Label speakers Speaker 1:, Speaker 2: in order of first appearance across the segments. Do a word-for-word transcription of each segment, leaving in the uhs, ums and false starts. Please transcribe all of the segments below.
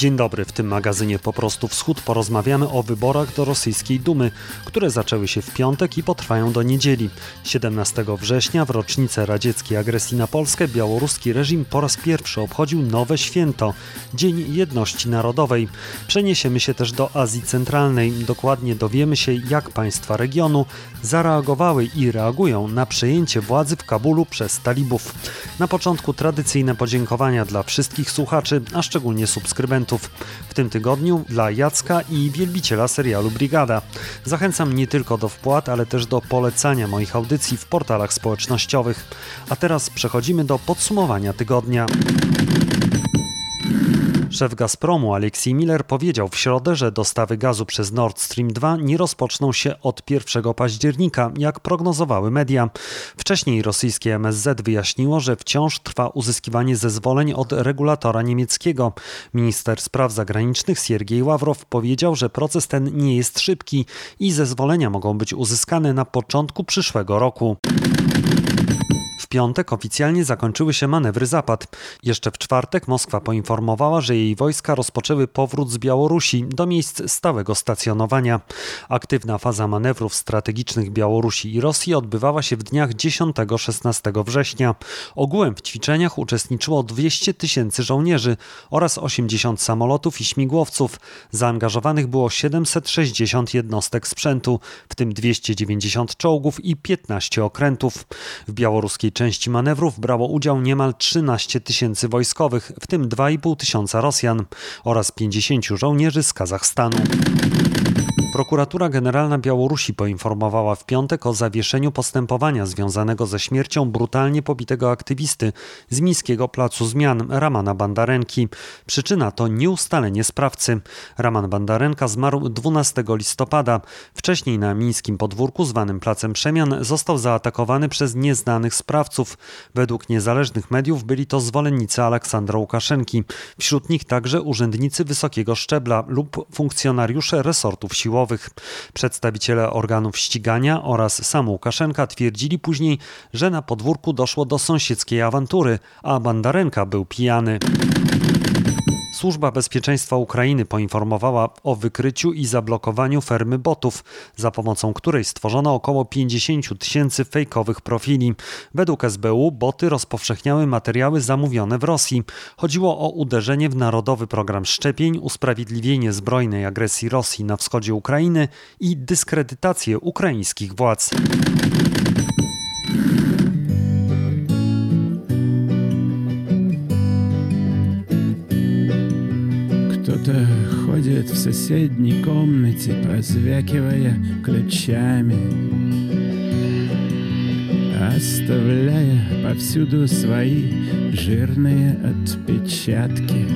Speaker 1: Dzień dobry, w tym magazynie Po prostu Wschód porozmawiamy o wyborach do rosyjskiej Dumy, które zaczęły się w piątek i potrwają do niedzieli. siedemnastego września w rocznicę radzieckiej agresji na Polskę białoruski reżim po raz pierwszy obchodził nowe święto – Dzień Jedności Narodowej. Przeniesiemy się też do Azji Centralnej. Dokładnie dowiemy się, jak państwa regionu zareagowały i reagują na przejęcie władzy w Kabulu przez talibów. Na początku tradycyjne podziękowania dla wszystkich słuchaczy, a szczególnie subskrybentów. W tym tygodniu dla Jacka i wielbiciela serialu Brigada. Zachęcam nie tylko do wpłat, ale też do polecania moich audycji w portalach społecznościowych. A teraz przechodzimy do podsumowania tygodnia. Szef Gazpromu Aleksiej Miller powiedział w środę, że dostawy gazu przez Nord Stream dwa nie rozpoczną się od pierwszego października, jak prognozowały media. Wcześniej rosyjskie M S Z wyjaśniło, że wciąż trwa uzyskiwanie zezwoleń od regulatora niemieckiego. Minister spraw zagranicznych Siergiej Ławrow powiedział, że proces ten nie jest szybki i zezwolenia mogą być uzyskane na początku przyszłego roku. W piątek oficjalnie zakończyły się manewry Zapad. Jeszcze w czwartek Moskwa poinformowała, że jej wojska rozpoczęły powrót z Białorusi do miejsc stałego stacjonowania. Aktywna faza manewrów strategicznych Białorusi i Rosji odbywała się w dniach dziesiątego do szesnastego września. Ogółem w ćwiczeniach uczestniczyło dwieście tysięcy żołnierzy oraz osiemdziesiąt samolotów i śmigłowców. Zaangażowanych było siedemset sześćdziesiąt jednostek sprzętu, w tym dwieście dziewięćdziesiąt czołgów i piętnaście okrętów. W białoruskiej części manewrów brało udział niemal trzynaście tysięcy wojskowych, w tym dwa i pół tysiąca Rosjan oraz pięćdziesięciu żołnierzy z Kazachstanu. Prokuratura Generalna Białorusi poinformowała w piątek o zawieszeniu postępowania związanego ze śmiercią brutalnie pobitego aktywisty z Mińskiego Placu Zmian Ramana Bandarenki. Przyczyna to nieustalenie sprawcy. Raman Bandarenka zmarł dwunastego listopada. Wcześniej na mińskim podwórku zwanym Placem Przemian został zaatakowany przez nieznanych sprawców. Według niezależnych mediów byli to zwolennicy Aleksandra Łukaszenki. Wśród nich także urzędnicy wysokiego szczebla lub funkcjonariusze resortów siłowych. Przedstawiciele organów ścigania oraz sam Łukaszenka twierdzili później, że na podwórku doszło do sąsiedzkiej awantury, a Bandarenka był pijany. Służba Bezpieczeństwa Ukrainy poinformowała o wykryciu i zablokowaniu fermy botów, za pomocą której stworzono około pięćdziesiąt tysięcy fejkowych profili. Według S B U boty rozpowszechniały materiały zamówione w Rosji. Chodziło o uderzenie w narodowy program szczepień, usprawiedliwienie zbrojnej agresji Rosji na wschodzie Ukrainy i dyskredytację ukraińskich władz.
Speaker 2: Кто-то ходит в соседней комнате, позвякивая ключами, оставляя повсюду свои жирные отпечатки.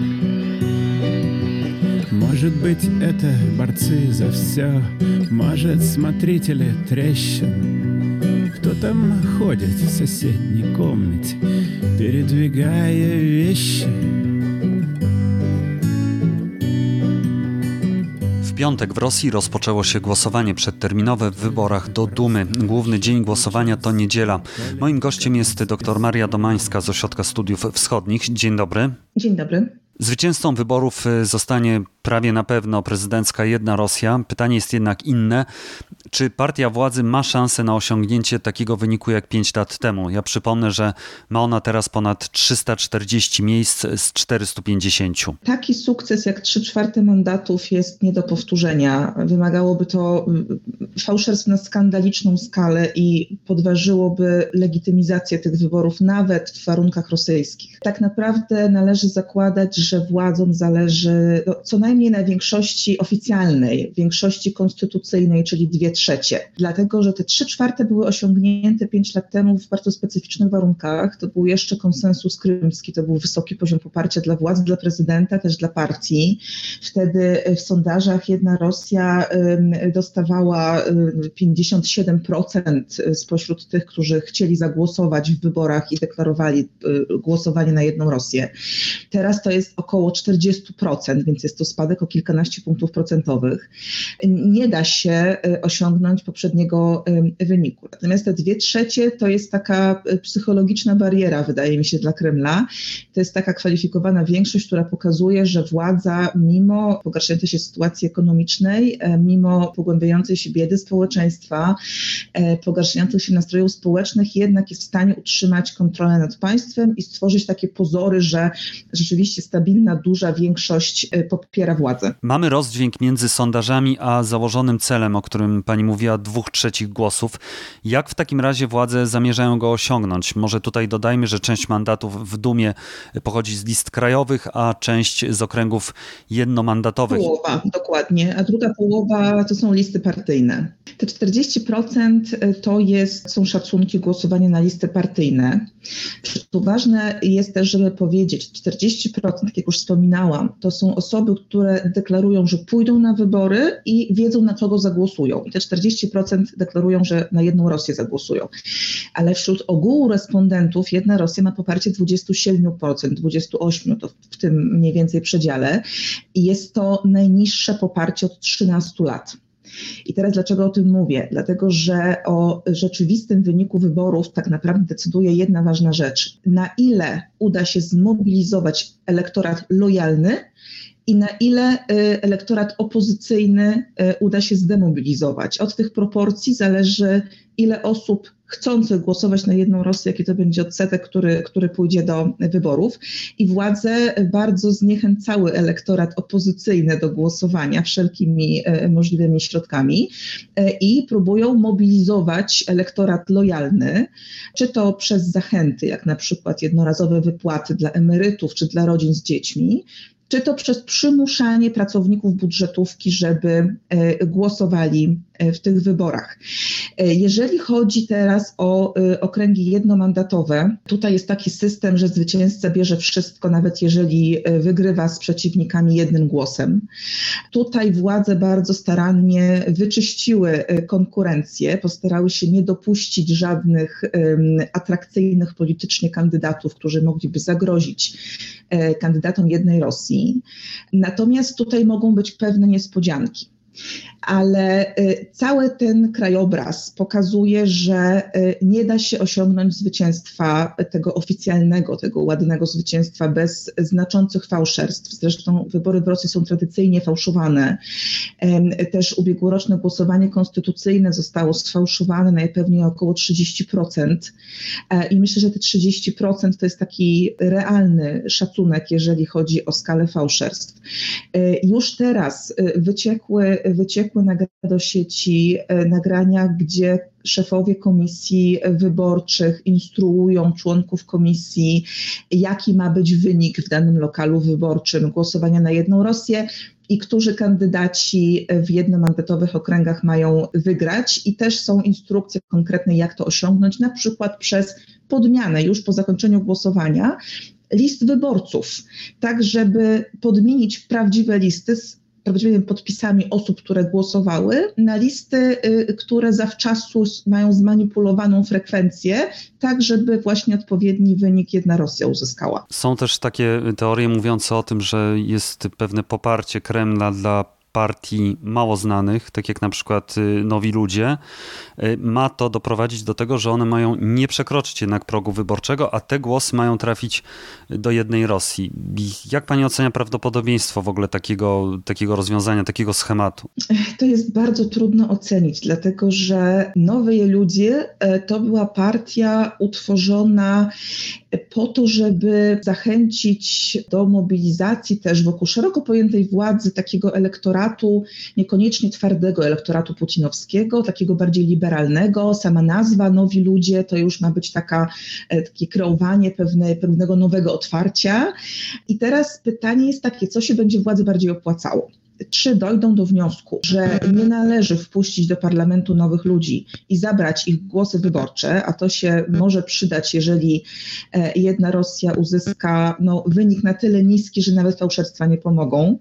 Speaker 2: Может быть, это борцы за все, может, смотрители трещин. Кто там ходит в соседней комнате, передвигая вещи?
Speaker 1: W piątek w Rosji rozpoczęło się głosowanie przedterminowe w wyborach do Dumy. Główny dzień głosowania to niedziela. Moim gościem jest dr Maria Domańska z Ośrodka Studiów Wschodnich. Dzień dobry.
Speaker 3: Dzień dobry.
Speaker 1: Zwycięzcą wyborów zostanie prawie na pewno prezydencka Jedna Rosja. Pytanie jest jednak inne. Czy partia władzy ma szansę na osiągnięcie takiego wyniku jak pięć lat temu? Ja przypomnę, że ma ona teraz ponad trzysta czterdzieści miejsc z czterystu pięćdziesięciu.
Speaker 3: Taki sukces jak trzy czwarte mandatów jest nie do powtórzenia. Wymagałoby to fałszerstw na skandaliczną skalę i podważyłoby legitymizację tych wyborów nawet w warunkach rosyjskich. Tak naprawdę należy zakładać, że władzom zależy no, co najmniej na większości oficjalnej, większości konstytucyjnej, czyli dwie trzecie. Dlatego, że te trzy czwarte były osiągnięte pięć lat temu w bardzo specyficznych warunkach. To był jeszcze konsensus krymski, to był wysoki poziom poparcia dla władz, dla prezydenta, też dla partii. Wtedy w sondażach Jedna Rosja dostawała pięćdziesiąt siedem procent spośród tych, którzy chcieli zagłosować w wyborach i deklarowali głosowanie na Jedną Rosję. Teraz to jest około czterdzieści procent, więc jest to spadek o kilkanaście punktów procentowych. Nie da się osiągnąć osiągnąć poprzedniego wyniku. Natomiast te dwie trzecie to jest taka psychologiczna bariera, wydaje mi się, dla Kremla. To jest taka kwalifikowana większość, która pokazuje, że władza mimo pogarszającej się sytuacji ekonomicznej, mimo pogłębiającej się biedy społeczeństwa, pogarszających się nastrojów społecznych, jednak jest w stanie utrzymać kontrolę nad państwem i stworzyć takie pozory, że rzeczywiście stabilna, duża większość popiera władzę.
Speaker 1: Mamy rozdźwięk między sondażami a założonym celem, o którym pani mówiła, dwóch trzecich głosów. Jak w takim razie władze zamierzają go osiągnąć? Może tutaj dodajmy, że część mandatów w Dumie pochodzi z list krajowych, a część z okręgów jednomandatowych.
Speaker 3: Połowa, dokładnie, a druga połowa to są listy partyjne. Te czterdzieści procent to jest, są szacunki głosowania na listy partyjne. Tu ważne jest też, żeby powiedzieć, czterdzieści procent, tak jak już wspominałam, to są osoby, które deklarują, że pójdą na wybory i wiedzą, na kogo zagłosują. I te czterdzieści procent deklarują, że na jedną Rosję zagłosują. Ale wśród ogółu respondentów jedna Rosja ma poparcie dwadzieścia siedem procent, dwadzieścia osiem procent, to w tym mniej więcej przedziale. I jest to najniższe poparcie od trzynastu lat. I teraz dlaczego o tym mówię? Dlatego, że o rzeczywistym wyniku wyborów tak naprawdę decyduje jedna ważna rzecz. Na ile uda się zmobilizować elektorat lojalny i na ile elektorat opozycyjny uda się zdemobilizować. Od tych proporcji zależy, ile osób chcących głosować na jedną Rosję, jaki to będzie odsetek, który, który pójdzie do wyborów. I władze bardzo zniechęcały elektorat opozycyjny do głosowania wszelkimi możliwymi środkami i próbują mobilizować elektorat lojalny, czy to przez zachęty, jak na przykład jednorazowe wypłaty dla emerytów, czy dla rodzin z dziećmi, czy to przez przymuszanie pracowników budżetówki, żeby głosowali w tych wyborach. Jeżeli chodzi teraz o okręgi jednomandatowe, tutaj jest taki system, że zwycięzca bierze wszystko, nawet jeżeli wygrywa z przeciwnikami jednym głosem. Tutaj władze bardzo starannie wyczyściły konkurencję, postarały się nie dopuścić żadnych atrakcyjnych politycznie kandydatów, którzy mogliby zagrozić kandydatom jednej Rosji. Natomiast tutaj mogą być pewne niespodzianki. Ale cały ten krajobraz pokazuje, że nie da się osiągnąć zwycięstwa tego oficjalnego, tego ładnego zwycięstwa bez znaczących fałszerstw. Zresztą wybory w Rosji są tradycyjnie fałszowane. Też ubiegłoroczne głosowanie konstytucyjne zostało sfałszowane najpewniej o około trzydzieści procent. I myślę, że te trzydzieści procent to jest taki realny szacunek, jeżeli chodzi o skalę fałszerstw. Już teraz wyciekły Wyciekły nagrania do sieci, nagrania, gdzie szefowie komisji wyborczych instruują członków komisji, jaki ma być wynik w danym lokalu wyborczym głosowania na jedną Rosję i którzy kandydaci w jednomandatowych okręgach mają wygrać. I też są instrukcje konkretne, jak to osiągnąć, na przykład przez podmianę już po zakończeniu głosowania list wyborców, tak żeby podmienić prawdziwe listy z prawdziwymi podpisami osób, które głosowały, na listy, które zawczasu mają zmanipulowaną frekwencję, tak żeby właśnie odpowiedni wynik jedna Rosja uzyskała.
Speaker 1: Są też takie teorie mówiące o tym, że jest pewne poparcie Kremla dla partii mało znanych, tak jak na przykład Nowi Ludzie. Ma to doprowadzić do tego, że one mają nie przekroczyć jednak progu wyborczego, a te głosy mają trafić do jednej Rosji. Jak pani ocenia prawdopodobieństwo w ogóle takiego, takiego rozwiązania, takiego schematu?
Speaker 3: To jest bardzo trudno ocenić, dlatego że Nowi Ludzie to była partia utworzona po to, żeby zachęcić do mobilizacji też wokół szeroko pojętej władzy takiego elektoratu, niekoniecznie twardego elektoratu putinowskiego, takiego bardziej liberalnego. Sama nazwa Nowi Ludzie to już ma być taka, takie kreowanie pewne, pewnego nowego otwarcia. I teraz pytanie jest takie, co się będzie władzy bardziej opłacało? Czy dojdą do wniosku, że nie należy wpuścić do parlamentu nowych ludzi i zabrać ich głosy wyborcze, a to się może przydać, jeżeli jedna Rosja uzyska no, wynik na tyle niski, że nawet fałszerstwa nie pomogą.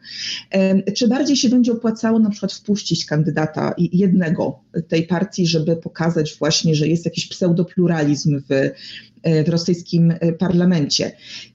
Speaker 3: Czy bardziej się będzie opłacało na przykład wpuścić kandydata jednego tej partii, żeby pokazać właśnie, że jest jakiś pseudopluralizm w, w rosyjskim parlamencie.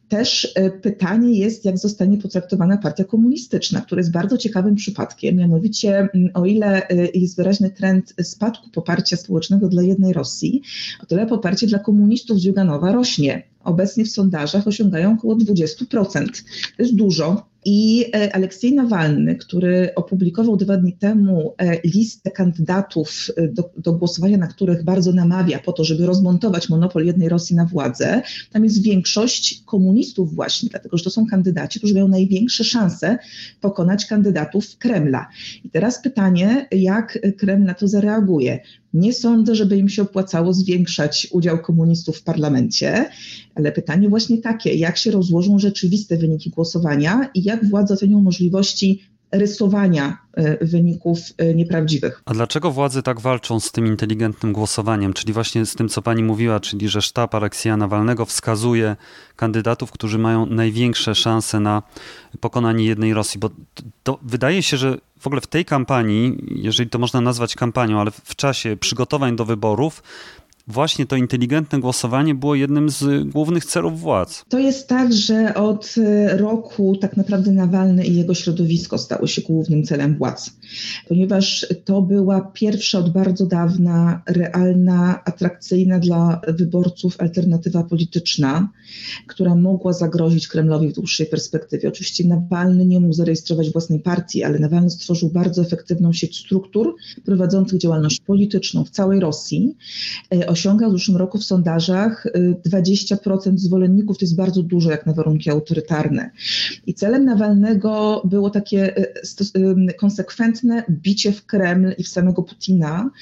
Speaker 3: Też pytanie jest, jak zostanie potraktowana partia komunistyczna, która jest bardzo ciekawym przypadkiem. Mianowicie, o ile jest wyraźny trend spadku poparcia społecznego dla jednej Rosji, o tyle poparcie dla komunistów z Ziuganowa rośnie. Obecnie w sondażach osiągają około dwadzieścia procent. To jest dużo. I Aleksiej Nawalny, który opublikował dwa dni temu listę kandydatów do, do głosowania, na których bardzo namawia po to, żeby rozmontować monopol jednej Rosji na władzę, tam jest większość komunistów właśnie, dlatego że to są kandydaci, którzy mają największe szanse pokonać kandydatów Kremla. I teraz pytanie, jak Kreml na to zareaguje? Nie sądzę, żeby im się opłacało zwiększać udział komunistów w parlamencie, ale pytanie właśnie takie, jak się rozłożą rzeczywiste wyniki głosowania i jak władze ocenią możliwości rysowania wyników nieprawdziwych.
Speaker 1: A dlaczego władze tak walczą z tym inteligentnym głosowaniem, czyli właśnie z tym, co pani mówiła, czyli że sztab Aleksieja Nawalnego wskazuje kandydatów, którzy mają największe szanse na pokonanie jednej Rosji? Bo to wydaje się, że w ogóle w tej kampanii, jeżeli to można nazwać kampanią, ale w czasie przygotowań do wyborów, właśnie to inteligentne głosowanie było jednym z głównych celów władz.
Speaker 3: To jest tak, że od roku tak naprawdę Nawalny i jego środowisko stały się głównym celem władz, ponieważ to była pierwsza od bardzo dawna realna, atrakcyjna dla wyborców alternatywa polityczna, która mogła zagrozić Kremlowi w dłuższej perspektywie. Oczywiście Nawalny nie mógł zarejestrować własnej partii, ale Nawalny stworzył bardzo efektywną sieć struktur prowadzących działalność polityczną w całej Rosji. Osiągał w zeszłym roku w sondażach dwadzieścia procent zwolenników, to jest bardzo dużo jak na warunki autorytarne. I celem Nawalnego było takie konsekwentne bicie w Kreml i w samego Putina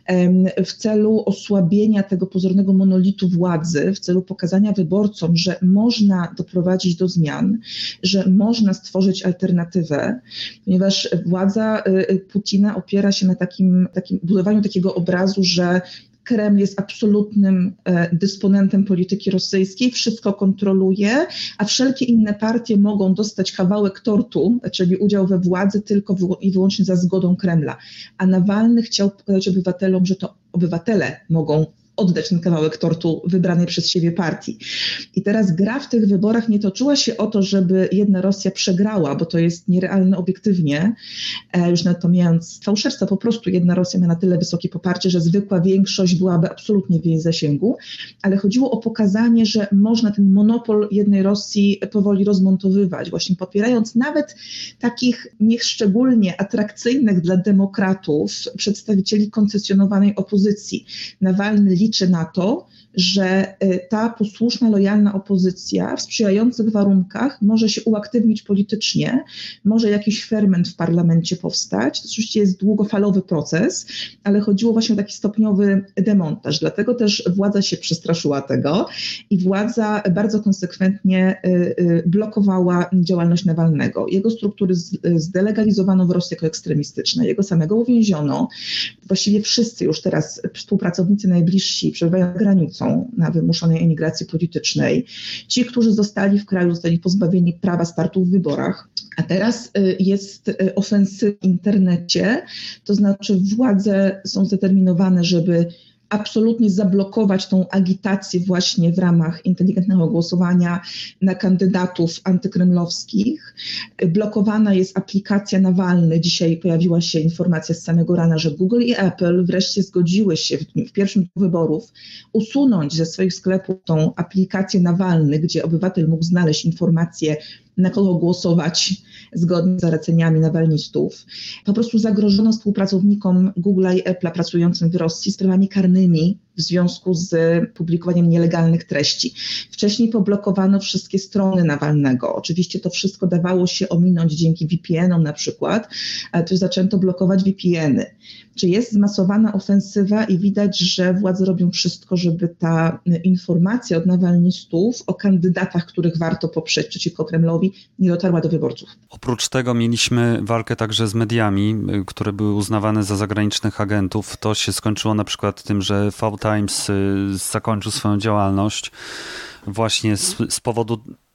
Speaker 3: w celu osłabienia tego pozornego monolitu władzy, w celu pokazania wyborcom, że można doprowadzić do zmian, że można stworzyć alternatywę, ponieważ władza Putina opiera się na takim, takim budowaniu takiego obrazu, że Kreml jest absolutnym dysponentem polityki rosyjskiej, wszystko kontroluje, a wszelkie inne partie mogą dostać kawałek tortu, czyli udział we władzy tylko i wyłącznie za zgodą Kremla. A Nawalny chciał pokazać obywatelom, że to obywatele mogą oddać ten kawałek tortu wybranej przez siebie partii. I teraz gra w tych wyborach nie toczyła się o to, żeby jedna Rosja przegrała, bo to jest nierealne obiektywnie, już nawet pomijając fałszerstwa, po prostu jedna Rosja ma na tyle wysokie poparcie, że zwykła większość byłaby absolutnie w jej zasięgu, ale chodziło o pokazanie, że można ten monopol jednej Rosji powoli rozmontowywać, właśnie popierając nawet takich niech szczególnie atrakcyjnych dla demokratów przedstawicieli koncesjonowanej opozycji. Nawalny liczy na to, że ta posłuszna, lojalna opozycja w sprzyjających warunkach może się uaktywnić politycznie, może jakiś ferment w parlamencie powstać. To oczywiście jest długofalowy proces, ale chodziło właśnie o taki stopniowy demontaż. Dlatego też władza się przestraszyła tego i władza bardzo konsekwentnie blokowała działalność Nawalnego. Jego struktury zdelegalizowano w Rosji jako ekstremistyczne, jego samego uwięziono. Właściwie wszyscy już teraz współpracownicy najbliżsi przebywają za granicą na wymuszonej emigracji politycznej. Ci, którzy zostali w kraju, zostali pozbawieni prawa startu w wyborach. A teraz jest ofensywa w internecie, to znaczy władze są zdeterminowane, żeby absolutnie zablokować tą agitację właśnie w ramach inteligentnego głosowania na kandydatów antykremlowskich. Blokowana jest aplikacja Nawalny. Dzisiaj pojawiła się informacja z samego rana, że Google i Apple wreszcie zgodziły się w, w pierwszym wyborów usunąć ze swoich sklepów tą aplikację Nawalny, gdzie obywatel mógł znaleźć informacje, na kogo głosować zgodnie z zaleceniami nawalnistów. Po prostu zagrożono współpracownikom Google'a i Apple'a pracującym w Rosji sprawami karnymi w związku z publikowaniem nielegalnych treści. Wcześniej poblokowano wszystkie strony Nawalnego. Oczywiście to wszystko dawało się ominąć dzięki V P N-om na przykład, ale to zaczęto blokować V P N-y. Czy jest zmasowana ofensywa i widać, że władze robią wszystko, żeby ta informacja od nawalnistów o kandydatach, których warto poprzeć przeciwko Kremlowi, nie dotarła do wyborców.
Speaker 1: Oprócz tego mieliśmy walkę także z mediami, które były uznawane za zagranicznych agentów. To się skończyło na przykład tym, że V Times zakończył swoją działalność właśnie z, z powodu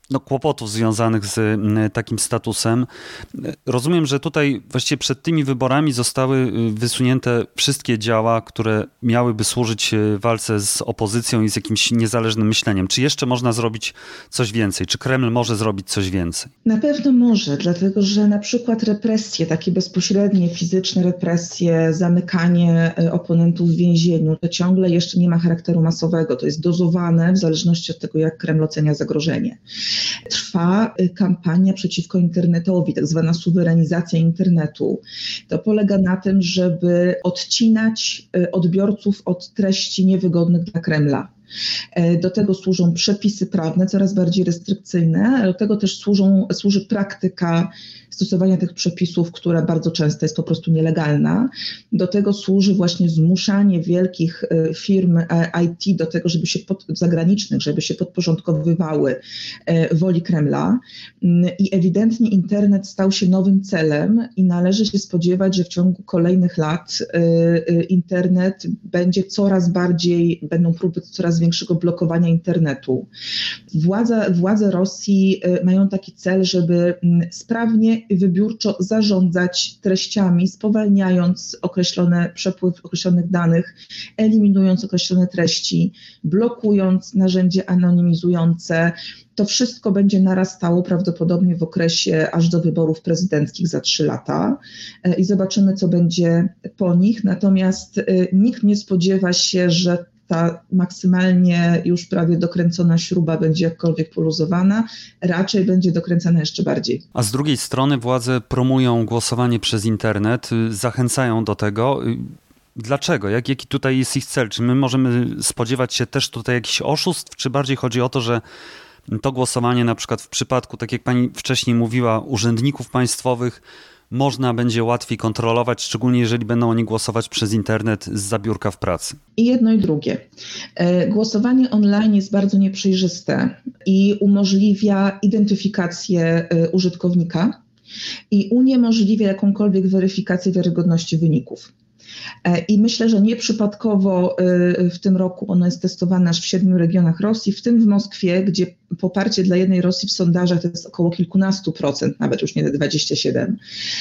Speaker 1: no, kłopotów związanych z takim statusem. Rozumiem, że tutaj właściwie przed tymi wyborami zostały wysunięte wszystkie działa, które miałyby służyć walce z opozycją i z jakimś niezależnym myśleniem. Czy jeszcze można zrobić coś więcej? Czy Kreml może zrobić coś więcej?
Speaker 3: Na pewno może, dlatego że na przykład represje, takie bezpośrednie, fizyczne represje, zamykanie oponentów w więzieniu, to ciągle jeszcze nie ma charakteru masowego. To jest dozowane w zależności od tego, jak Kreml ocenia zagrożenie. Trwa kampania przeciwko internetowi, tak zwana suwerenizacja internetu. To polega na tym, żeby odcinać odbiorców od treści niewygodnych dla Kremla. Do tego służą przepisy prawne, coraz bardziej restrykcyjne, ale do tego też służą, służy praktyka stosowania tych przepisów, która bardzo często jest po prostu nielegalna. Do tego służy właśnie zmuszanie wielkich firm I T do tego, żeby się pod, zagranicznych, żeby się podporządkowywały woli Kremla. I ewidentnie internet stał się nowym celem i należy się spodziewać, że w ciągu kolejnych lat internet będzie coraz bardziej, będą próby coraz większego blokowania internetu. Władze, władze Rosji mają taki cel, żeby sprawnie i wybiórczo zarządzać treściami, spowalniając określony przepływ określonych danych, eliminując określone treści, blokując narzędzie anonimizujące. To wszystko będzie narastało prawdopodobnie w okresie aż do wyborów prezydenckich za trzy lata i zobaczymy, co będzie po nich. Natomiast nikt nie spodziewa się, że ta maksymalnie już prawie dokręcona śruba będzie jakkolwiek poluzowana, raczej będzie dokręcana jeszcze bardziej.
Speaker 1: A z drugiej strony władze promują głosowanie przez internet, zachęcają do tego. Dlaczego? Jak, jaki tutaj jest ich cel? Czy my możemy spodziewać się też tutaj jakichś oszustw, czy bardziej chodzi o to, że to głosowanie na przykład w przypadku, tak jak pani wcześniej mówiła, urzędników państwowych, można będzie łatwiej kontrolować, szczególnie jeżeli będą oni głosować przez internet zza biurka w pracy?
Speaker 3: I jedno i drugie. Głosowanie online jest bardzo nieprzejrzyste i umożliwia identyfikację użytkownika i uniemożliwia jakąkolwiek weryfikację wiarygodności wyników. I myślę, że nieprzypadkowo w tym roku ono jest testowane aż w siedmiu regionach Rosji, w tym w Moskwie, gdzie poparcie dla jednej Rosji w sondażach to jest około kilkunastu procent, nawet już nie te dwadzieścia siedem.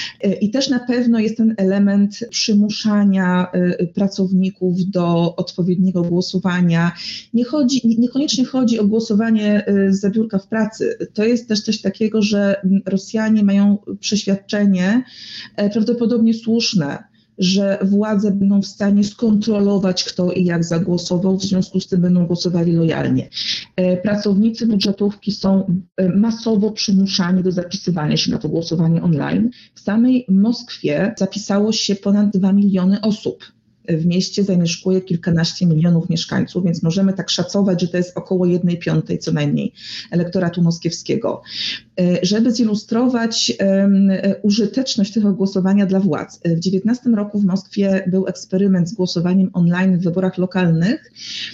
Speaker 3: I też na pewno jest ten element przymuszania pracowników do odpowiedniego głosowania. Nie chodzi, niekoniecznie chodzi o głosowanie zza biurka w pracy. To jest też coś takiego, że Rosjanie mają przeświadczenie, prawdopodobnie słuszne, że władze będą w stanie skontrolować, kto i jak zagłosował, w związku z tym będą głosowali lojalnie. Pracownicy budżetówki są masowo przymuszani do zapisywania się na to głosowanie online. W samej Moskwie zapisało się ponad dwa miliony osób. W mieście zamieszkuje kilkanaście milionów mieszkańców, więc możemy tak szacować, że to jest około jednej piątej co najmniej elektoratu moskiewskiego. Żeby zilustrować um, użyteczność tego głosowania dla władz. W dziewiętnastym roku w Moskwie był eksperyment z głosowaniem online w wyborach lokalnych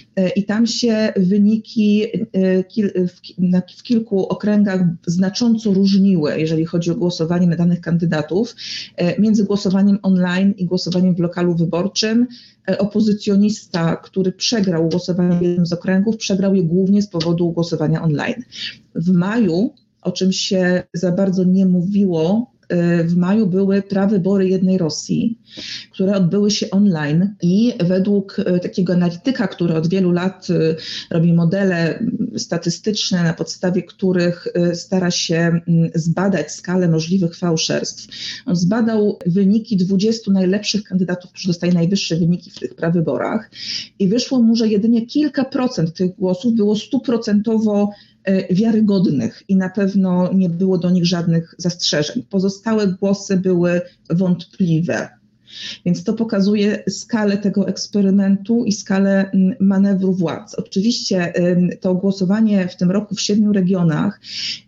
Speaker 3: i tam się wyniki kil, w, na, w kilku okręgach znacząco różniły, jeżeli chodzi o głosowanie na danych kandydatów, między głosowaniem online i głosowaniem w lokalu wyborczym. Opozycjonista, który przegrał głosowanie w jednym z okręgów, przegrał je głównie z powodu głosowania online. W maju, o czym się za bardzo nie mówiło, w maju były prawybory jednej Rosji, które odbyły się online i według takiego analityka, który od wielu lat robi modele statystyczne, na podstawie których stara się zbadać skalę możliwych fałszerstw. On zbadał wyniki dwudziestu najlepszych kandydatów, którzy dostali najwyższe wyniki w tych prawyborach i wyszło mu, że jedynie kilka procent tych głosów było stuprocentowo wiarygodnych i na pewno nie było do nich żadnych zastrzeżeń. Pozostałe głosy były wątpliwe. Więc to pokazuje skalę tego eksperymentu i skalę manewru władz. Oczywiście to głosowanie w tym roku w siedmiu regionach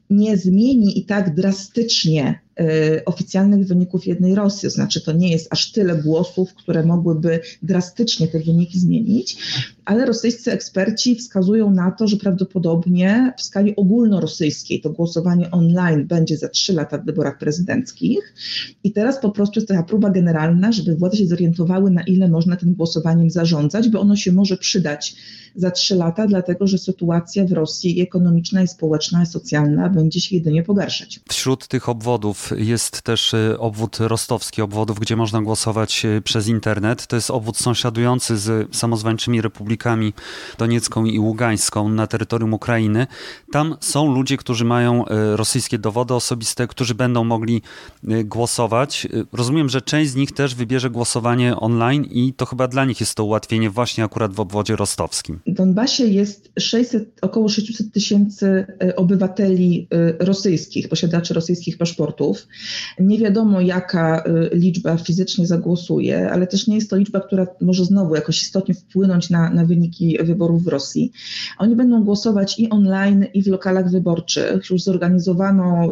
Speaker 3: nie zmieni i tak drastycznie y, oficjalnych wyników jednej Rosji. To znaczy, to nie jest aż tyle głosów, które mogłyby drastycznie te wyniki zmienić, ale rosyjscy eksperci wskazują na to, że prawdopodobnie w skali ogólnorosyjskiej to głosowanie online będzie za trzy lata w wyborach prezydenckich i teraz po prostu jest taka próba generalna, żeby władze się zorientowały, na ile można tym głosowaniem zarządzać, bo ono się może przydać za trzy lata, dlatego że sytuacja w Rosji ekonomiczna i społeczna i socjalna będzie się jedynie pogarszać.
Speaker 1: Wśród tych obwodów jest też obwód rostowski, obwodów, gdzie można głosować przez internet. To jest obwód sąsiadujący z samozwańczymi republikami Doniecką i Ługańską na terytorium Ukrainy. Tam są ludzie, którzy mają rosyjskie dowody osobiste, którzy będą mogli głosować. Rozumiem, że część z nich też wybierze głosowanie online i to chyba dla nich jest to ułatwienie właśnie akurat w obwodzie rostowskim.
Speaker 3: W Donbasie jest sześćset, około sześćset tysięcy obywateli rosyjskich, posiadaczy rosyjskich paszportów. Nie wiadomo, jaka liczba fizycznie zagłosuje, ale też nie jest to liczba, która może znowu jakoś istotnie wpłynąć na, na wyniki wyborów w Rosji. Oni będą głosować i online, i w lokalach wyborczych. Już zorganizowano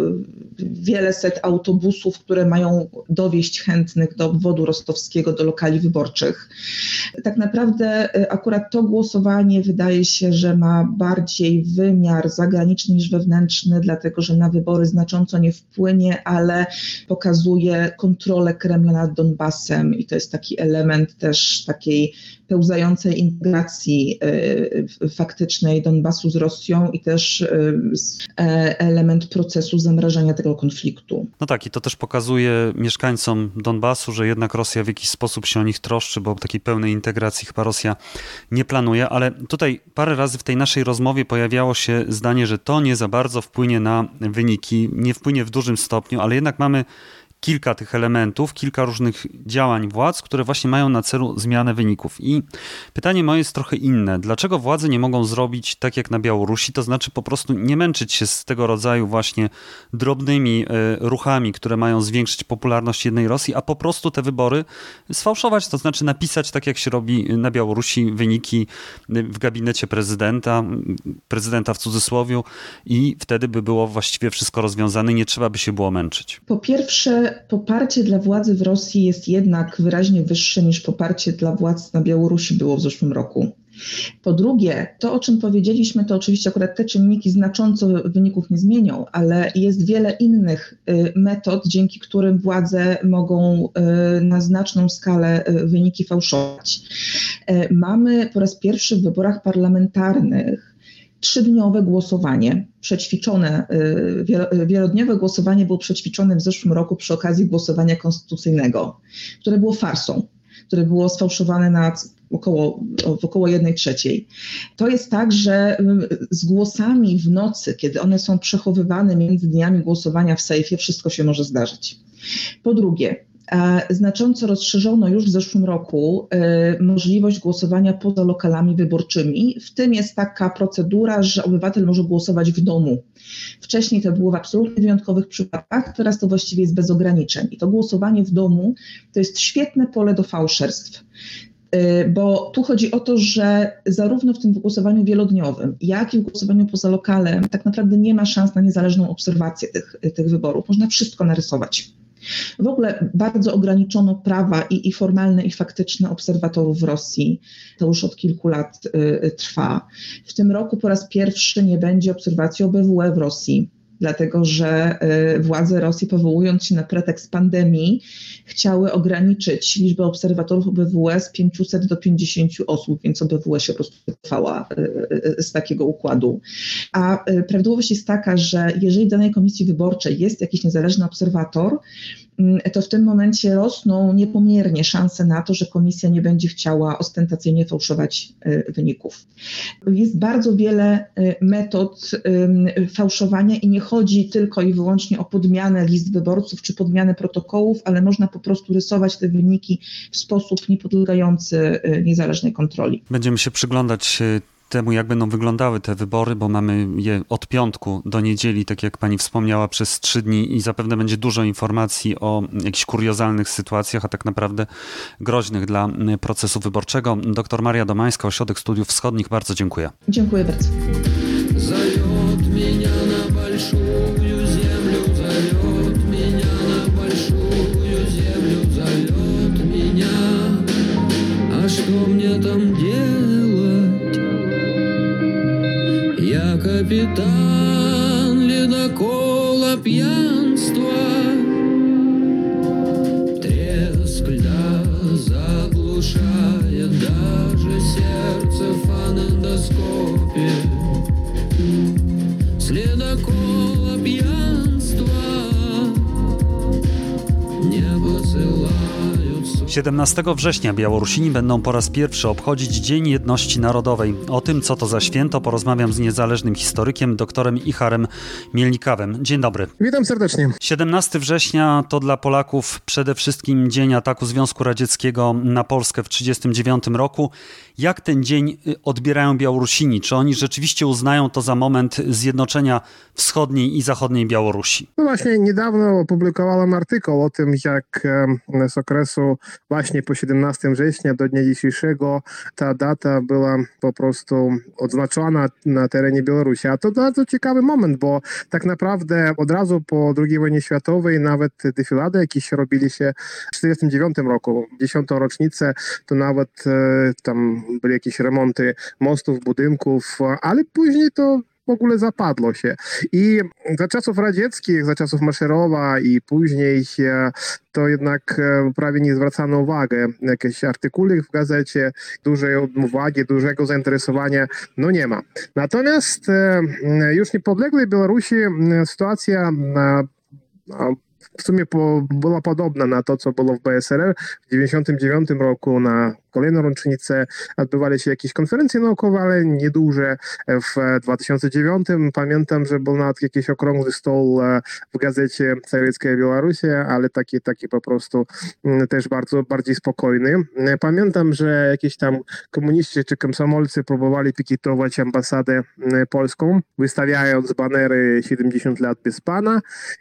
Speaker 3: wiele set autobusów, które mają dowieźć chętnych do obwodu rostowskiego, do lokali wyborczych. Tak naprawdę akurat to głosowanie wydaje się, że ma bardziej wymiar zagraniczny niż wewnętrzny, dlatego że na wybory znacząco nie wpłynie, ale pokazuje kontrolę Kremla nad Donbasem i to jest taki element też takiej pełzającej integracji y, faktycznej Donbasu z Rosją i też y, e, element procesu zamrażania tego konfliktu.
Speaker 1: No tak, i to też pokazuje mieszkańcom Donbasu, że jednak Rosja w jakiś sposób się o nich troszczy, bo takiej pełnej integracji chyba Rosja nie planuje, ale tutaj parę razy w tej naszej rozmowie pojawiało się zdanie, że to nie za bardzo wpłynie na wyniki, nie wpłynie w dużym stopniu, ale jednak mamy kilka tych elementów, kilka różnych działań władz, które właśnie mają na celu zmianę wyników. I pytanie moje jest trochę inne. Dlaczego władze nie mogą zrobić tak jak na Białorusi, to znaczy po prostu nie męczyć się z tego rodzaju właśnie drobnymi ruchami, które mają zwiększyć popularność jednej Rosji, a po prostu te wybory sfałszować, to znaczy napisać tak jak się robi na Białorusi wyniki w gabinecie prezydenta, prezydenta w cudzysłowiu i wtedy by było właściwie wszystko rozwiązane, nie trzeba by się było męczyć.
Speaker 3: Po pierwsze, poparcie dla władzy w Rosji jest jednak wyraźnie wyższe niż poparcie dla władz na Białorusi było w zeszłym roku. Po drugie, to o czym powiedzieliśmy, to oczywiście akurat te czynniki znacząco wyników nie zmienią, ale jest wiele innych metod, dzięki którym władze mogą na znaczną skalę wyniki fałszować. Mamy po raz pierwszy w wyborach parlamentarnych trzydniowe głosowanie, przećwiczone, wielodniowe głosowanie było przećwiczone w zeszłym roku przy okazji głosowania konstytucyjnego, które było farsą, które było sfałszowane na około, w około jednej trzeciej. To jest tak, że z głosami w nocy, kiedy one są przechowywane między dniami głosowania w sejfie, wszystko się może zdarzyć. Po drugie, znacząco rozszerzono już w zeszłym roku y, możliwość głosowania poza lokalami wyborczymi. W tym jest taka procedura, że obywatel może głosować w domu. Wcześniej to było w absolutnie wyjątkowych przypadkach, teraz to właściwie jest bez ograniczeń. I to głosowanie w domu to jest świetne pole do fałszerstw. Bo tu chodzi o to, że zarówno w tym głosowaniu wielodniowym, jak i w głosowaniu poza lokalem tak naprawdę nie ma szans na niezależną obserwację tych, tych wyborów. Można wszystko narysować. W ogóle bardzo ograniczono prawa i, i formalne, i faktyczne obserwatorów w Rosji. To już od kilku lat y, trwa. W tym roku po raz pierwszy nie będzie obserwacji O B W E w Rosji, dlatego że y, władze Rosji, powołując się na pretekst pandemii, chciały ograniczyć liczbę obserwatorów O B W E z pięciuset do pięćdziesięciu osób, więc O B W E się po prostu wycofała y, y, z takiego układu. A y, prawidłowość jest taka, że jeżeli w danej komisji wyborczej jest jakiś niezależny obserwator, to w tym momencie rosną niepomiernie szanse na to, że komisja nie będzie chciała ostentacyjnie fałszować wyników. Jest bardzo wiele metod fałszowania i nie chodzi tylko i wyłącznie o podmianę list wyborców czy podmianę protokołów, ale można po prostu rysować te wyniki w sposób niepodlegający niezależnej kontroli.
Speaker 1: Będziemy się przyglądać temu, jak będą wyglądały te wybory, bo mamy je od piątku do niedzieli, tak jak pani wspomniała, przez trzy dni i zapewne będzie dużo informacji o jakichś kuriozalnych sytuacjach, a tak naprawdę groźnych dla procesu wyborczego. Doktor Maria Domańska, Ośrodek Studiów Wschodnich, bardzo dziękuję.
Speaker 3: Dziękuję bardzo.
Speaker 4: мне там делать? Я капитан ледокола пьянства. Треск льда заглушает даже сердце в фонендоскопе. С ледокола пьянства не посылают.
Speaker 1: siedemnastego września Białorusini będą po raz pierwszy obchodzić Dzień Jedności Narodowej. O tym, co to za święto, porozmawiam z niezależnym historykiem, doktorem Icharem Mielnikawem. Dzień dobry.
Speaker 5: Witam serdecznie.
Speaker 1: siedemnastego września to dla Polaków przede wszystkim dzień ataku Związku Radzieckiego na Polskę w tysiąc dziewięćset trzydziestym dziewiątym roku. Jak ten dzień odbierają Białorusini? Czy oni rzeczywiście uznają to za moment zjednoczenia wschodniej i zachodniej Białorusi?
Speaker 5: No właśnie, niedawno opublikowałem artykuł o tym, jak z okresu właśnie po siedemnastego września do dnia dzisiejszego ta data była po prostu odznaczona na terenie Białorusi. A to bardzo ciekawy moment, bo tak naprawdę od razu po drugiej wojnie światowej nawet defilady jakieś robili się w tysiąc dziewięćset czterdziestym dziewiątym roku. Dziesiątą rocznicę to nawet e, tam były jakieś remonty mostów, budynków, ale później to w ogóle zapadło się. I za czasów radzieckich, za czasów Maszerowa i później to jednak prawie nie zwracano uwagi. Jakieś artykuły w gazecie, dużej uwagi, dużego zainteresowania, no nie ma. Natomiast już niepodległej Białorusi sytuacja w sumie po, była podobna na to, co było w B S R R. W tysiąc dziewięćset dziewięćdziesiątym dziewiątym roku na kolejną rocznicę odbywali się jakieś konferencje naukowe, ale nieduże. W dwa tysiące dziewiątym pamiętam, że był nawet jakiś okrągły stół w gazecie Sowiecka Białorusia, ale taki, taki po prostu też bardzo bardziej spokojny. Pamiętam, że jakieś tam komuniści czy komsomolcy próbowali pikietować ambasadę polską, wystawiając banery siedemdziesiąt lat bez pana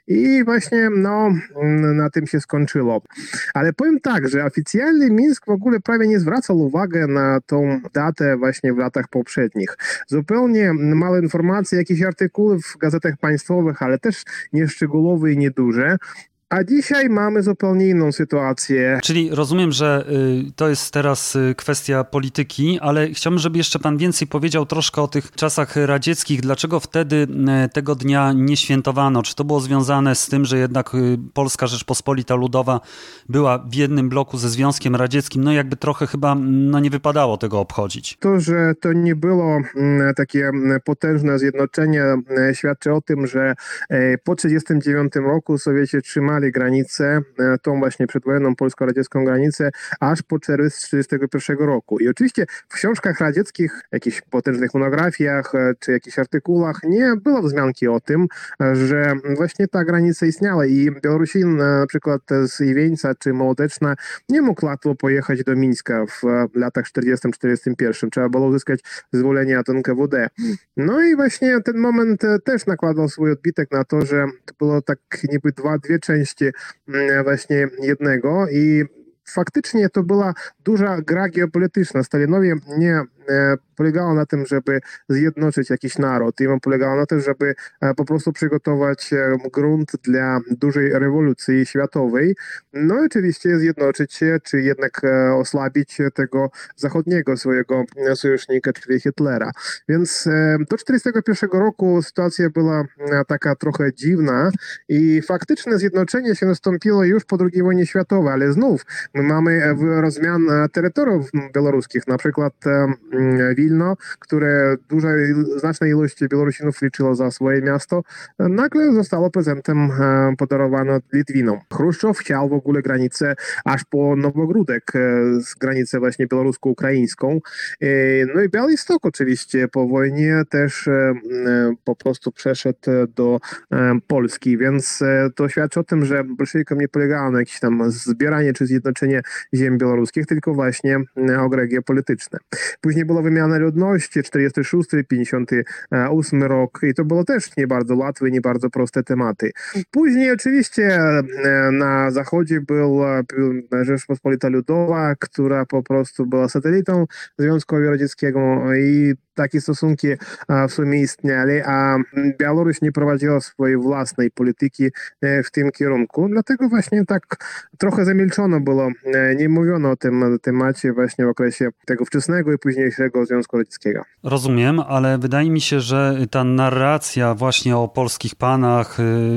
Speaker 5: i właśnie no na tym się skończyło. Ale powiem tak, że oficjalny Mińsk w ogóle prawie nie zwracał uwagi na tą datę właśnie w latach poprzednich. Zupełnie mało informacji, jakichś artykułów w gazetach państwowych, ale też nieszczegółowe i nieduże. A dzisiaj mamy zupełnie inną sytuację.
Speaker 1: Czyli rozumiem, że y, to jest teraz y, kwestia polityki, ale chciałbym, żeby jeszcze pan więcej powiedział troszkę o tych czasach radzieckich. Dlaczego wtedy y, tego dnia nie świętowano? Czy to było związane z tym, że jednak y, Polska Rzeczpospolita Ludowa była w jednym bloku ze Związkiem Radzieckim? No jakby trochę chyba no, nie wypadało tego obchodzić.
Speaker 5: To, że to nie było y, takie potężne zjednoczenie, y, świadczy o tym, że y, po tysiąc dziewięćset trzydziestym dziewiątym roku Sowieci trzymali granicę, tą właśnie przedwojenną polsko-radziecką granicę, aż po czerwiec tysiąc dziewięćset trzydziestego pierwszego roku. I oczywiście w książkach radzieckich, jakichś potężnych monografiach czy jakichś artykułach nie było wzmianki o tym, że właśnie ta granica istniała i Białorusin na przykład z Iwieńca czy Mołodeczna nie mógł łatwo pojechać do Mińska w latach czterdziestym czterdziestym pierwszym. Trzeba było uzyskać zezwolenie od N K W D. No i właśnie ten moment też nakładał swój odbitek na to, że to było tak niby dwa, dwie części właśnie jednego i faktycznie to była duża gra geopolityczna. Stalinowi nie polegało na tym, żeby zjednoczyć jakiś naród. I on polegało na tym, żeby po prostu przygotować grunt dla dużej rewolucji światowej. No i oczywiście zjednoczyć się, czy jednak osłabić tego zachodniego swojego sojusznika, czyli Hitlera. Więc do tysiąc dziewięćset czterdziestego pierwszego roku sytuacja była taka trochę dziwna i faktyczne zjednoczenie się nastąpiło już po drugiej wojnie światowej, ale znów my mamy rozmian terytoriów białoruskich, na przykład Wilno, które duża, znaczna ilość Białorusinów liczyło za swoje miasto, nagle zostało prezentem podarowane Litwinom. Chruszczow chciał w ogóle granicę aż po Nowogródek, z granicę właśnie białorusko-ukraińską. No i Białystok oczywiście po wojnie też po prostu przeszedł do Polski, więc to świadczy o tym, że bolszewikom nie polegało na jakieś tam zbieranie czy zjednoczenie ziem białoruskich, tylko właśnie o gry geopolityczne. Później była wymiana ludności, czterdziesty szósty pięćdziesiąty ósmy rok i to było też nie bardzo łatwe, nie bardzo proste tematy. Później oczywiście na zachodzie była Rzeczpospolita Ludowa, która po prostu była satelitą Związku Radzieckiego i takie stosunki w sumie istniały, a Białoruś nie prowadziła swojej własnej polityki w tym kierunku. Dlatego właśnie tak trochę zamilczono było, nie mówiono o tym temacie właśnie w okresie tego wczesnego i późniejszego Związku Radzieckiego.
Speaker 1: Rozumiem, ale wydaje mi się, że ta narracja właśnie o polskich panach,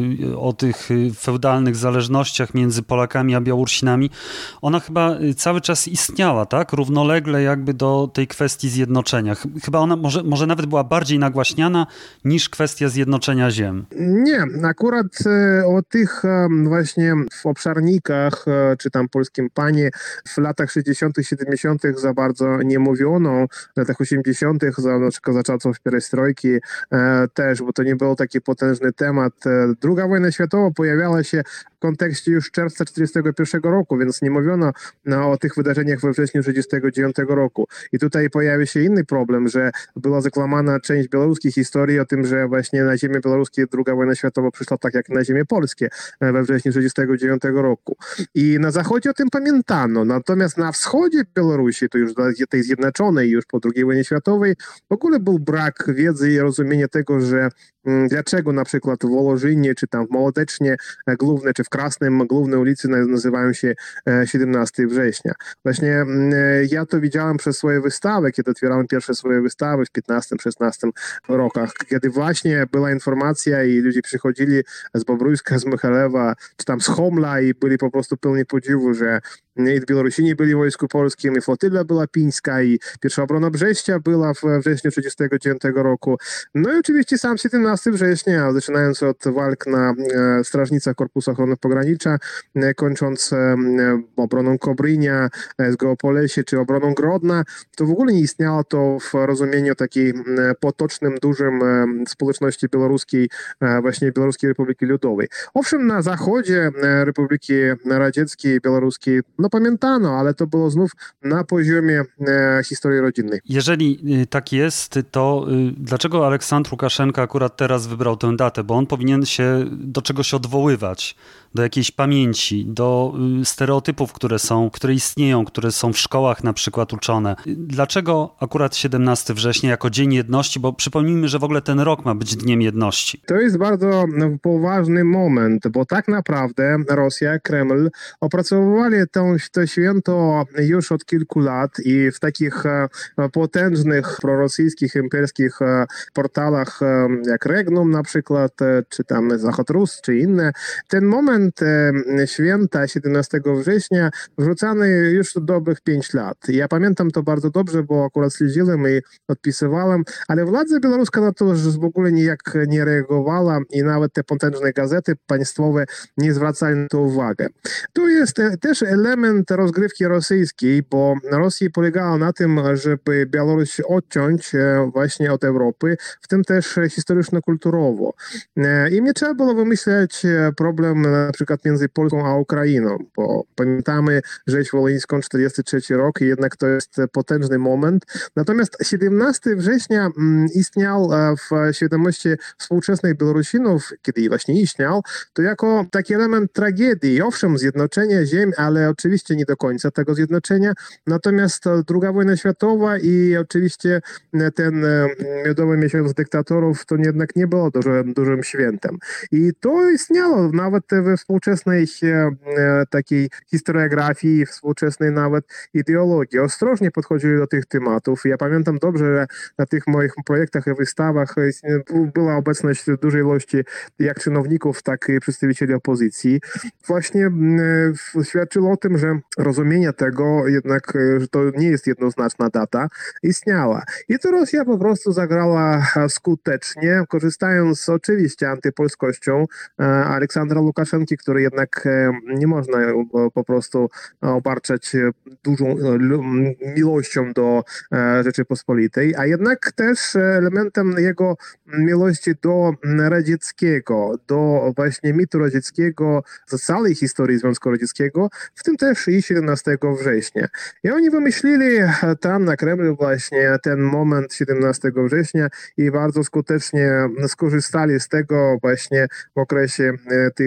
Speaker 1: o tych feudalnych zależnościach między Polakami a Białorusinami, ona chyba cały czas istniała, tak? Równolegle jakby do tej kwestii zjednoczenia. Chyba ona może, może nawet była bardziej nagłaśniana niż kwestia zjednoczenia ziem.
Speaker 5: Nie, akurat o tych właśnie obszarnikach, czy tam polskim panie w latach sześćdziesiątych, siedemdziesiątych za bardzo nie mówiono, w latach osiemdziesiątych za, za czasów perestrojki też, bo to nie był taki potężny temat. Druga wojna światowa pojawiała się w kontekście już czerwca tysiąc dziewięćset czterdziestego pierwszego roku, więc nie mówiono no, o tych wydarzeniach we wrześniu tysiąc dziewięćset trzydziestego dziewiątego roku. I tutaj pojawia się inny problem, że była zakłamana część białoruskiej historii o tym, że właśnie na ziemię białoruskie druga wojna światowa przyszła tak jak na ziemię polskie we wrześniu tysiąc dziewięćset trzydziestego dziewiątego roku. I na zachodzie o tym pamiętano, natomiast na wschodzie Białorusi, to już tej zjednoczonej już po drugiej wojnie światowej, w ogóle był brak wiedzy i rozumienia tego, że dlaczego na przykład w Wołożynie, czy tam w Mołodecznie Główne, czy w Krasnym Główne ulicy nazywają się siedemnastego września. Właśnie ja to widziałem przez swoje wystawy, kiedy otwierałem pierwsze swoje wystawy w piętnastym szesnastym rokach, kiedy właśnie była informacja i ludzie przychodzili z Bobruйska, z Michalewa, czy tam z Homla i byli po prostu pełni podziwu, że i Białorusini byli w Wojsku Polskim, i flotyla była pińska, i pierwsza obrona Brześcia była w wrześniu tysiąc dziewięćset trzydziestego dziewiątego roku. No i oczywiście sam siedemnastego września, zaczynając od walk na e, strażnicach Korpusu Ochrony Pogranicza, e, kończąc e, obroną Kobrynia, S G O Polesie, czy obroną Grodna, to w ogóle nie istniało to w rozumieniu takiej e, potocznym, dużym e, społeczności białoruskiej, e, właśnie Białoruskiej Republiki Ludowej. Owszem, na zachodzie e, Republiki Radzieckiej, Białoruskiej no pamiętano, ale to było znów na poziomie e, historii rodzinnej.
Speaker 1: Jeżeli tak jest, to dlaczego Aleksandr Łukaszenka akurat teraz wybrał tę datę? Bo on powinien się do czegoś odwoływać, do jakiejś pamięci, do stereotypów, które są, które istnieją, które są w szkołach na przykład uczone. Dlaczego akurat siedemnastego września jako Dzień Jedności? Bo przypomnijmy, że w ogóle ten rok ma być Dniem Jedności.
Speaker 5: To jest bardzo poważny moment, bo tak naprawdę Rosja, Kreml opracowywali to, to święto już od kilku lat i w takich potężnych prorosyjskich, imperskich portalach jak Regnum na przykład, czy tam Zachod Rus, czy inne. Ten moment święta siedemnastego września wrzucany już dobrych pięć lat. Ja pamiętam to bardzo dobrze, bo akurat śledziłem i odpisywałem, ale władza białoruska na to już w ogóle nijak nie reagowała i nawet te potężne gazety państwowe nie zwracali na to uwagę. Tu jest też element rozgrywki rosyjskiej, bo Rosja polegała na tym, żeby Białoruś odciąć właśnie od Europy, w tym też historyczno-kulturowo. I nie trzeba było wymyślać problem na przykład między Polską a Ukrainą, bo pamiętamy rzeź wołyńską czterdziesty trzeci rok i jednak to jest potężny moment. Natomiast siedemnastego września istniał w świadomości współczesnych Białorusinów, kiedy właśnie istniał, to jako taki element tragedii. Owszem, zjednoczenie ziem, ale oczywiście nie do końca tego zjednoczenia. Natomiast druga wojna światowa i oczywiście ten miodowy miesiąc dyktatorów to jednak nie było dużym, dużym świętem. I to istniało nawet we współczesnej takiej historiografii, współczesnej nawet ideologii. Ostrożnie podchodzili do tych tematów. Ja pamiętam dobrze, że na tych moich projektach i wystawach była obecność dużej ilości jak czynowników, tak i przedstawicieli opozycji. Właśnie świadczyło o tym, że rozumienie tego jednak, że to nie jest jednoznaczna data, istniała. I to Rosja po prostu zagrała skutecznie, korzystając oczywiście antypolskością Aleksandra Łukaszenki, który jednak nie można po prostu obarczać dużą miłością do Rzeczypospolitej, a jednak też elementem jego miłości do radzieckiego, do właśnie mitu radzieckiego, z całej historii Związku Radzieckiego, w tym też i siedemnastego września. I oni wymyślili tam na Kremlu właśnie ten moment siedemnastego września i bardzo skutecznie skorzystali z tego właśnie w okresie tych właśnie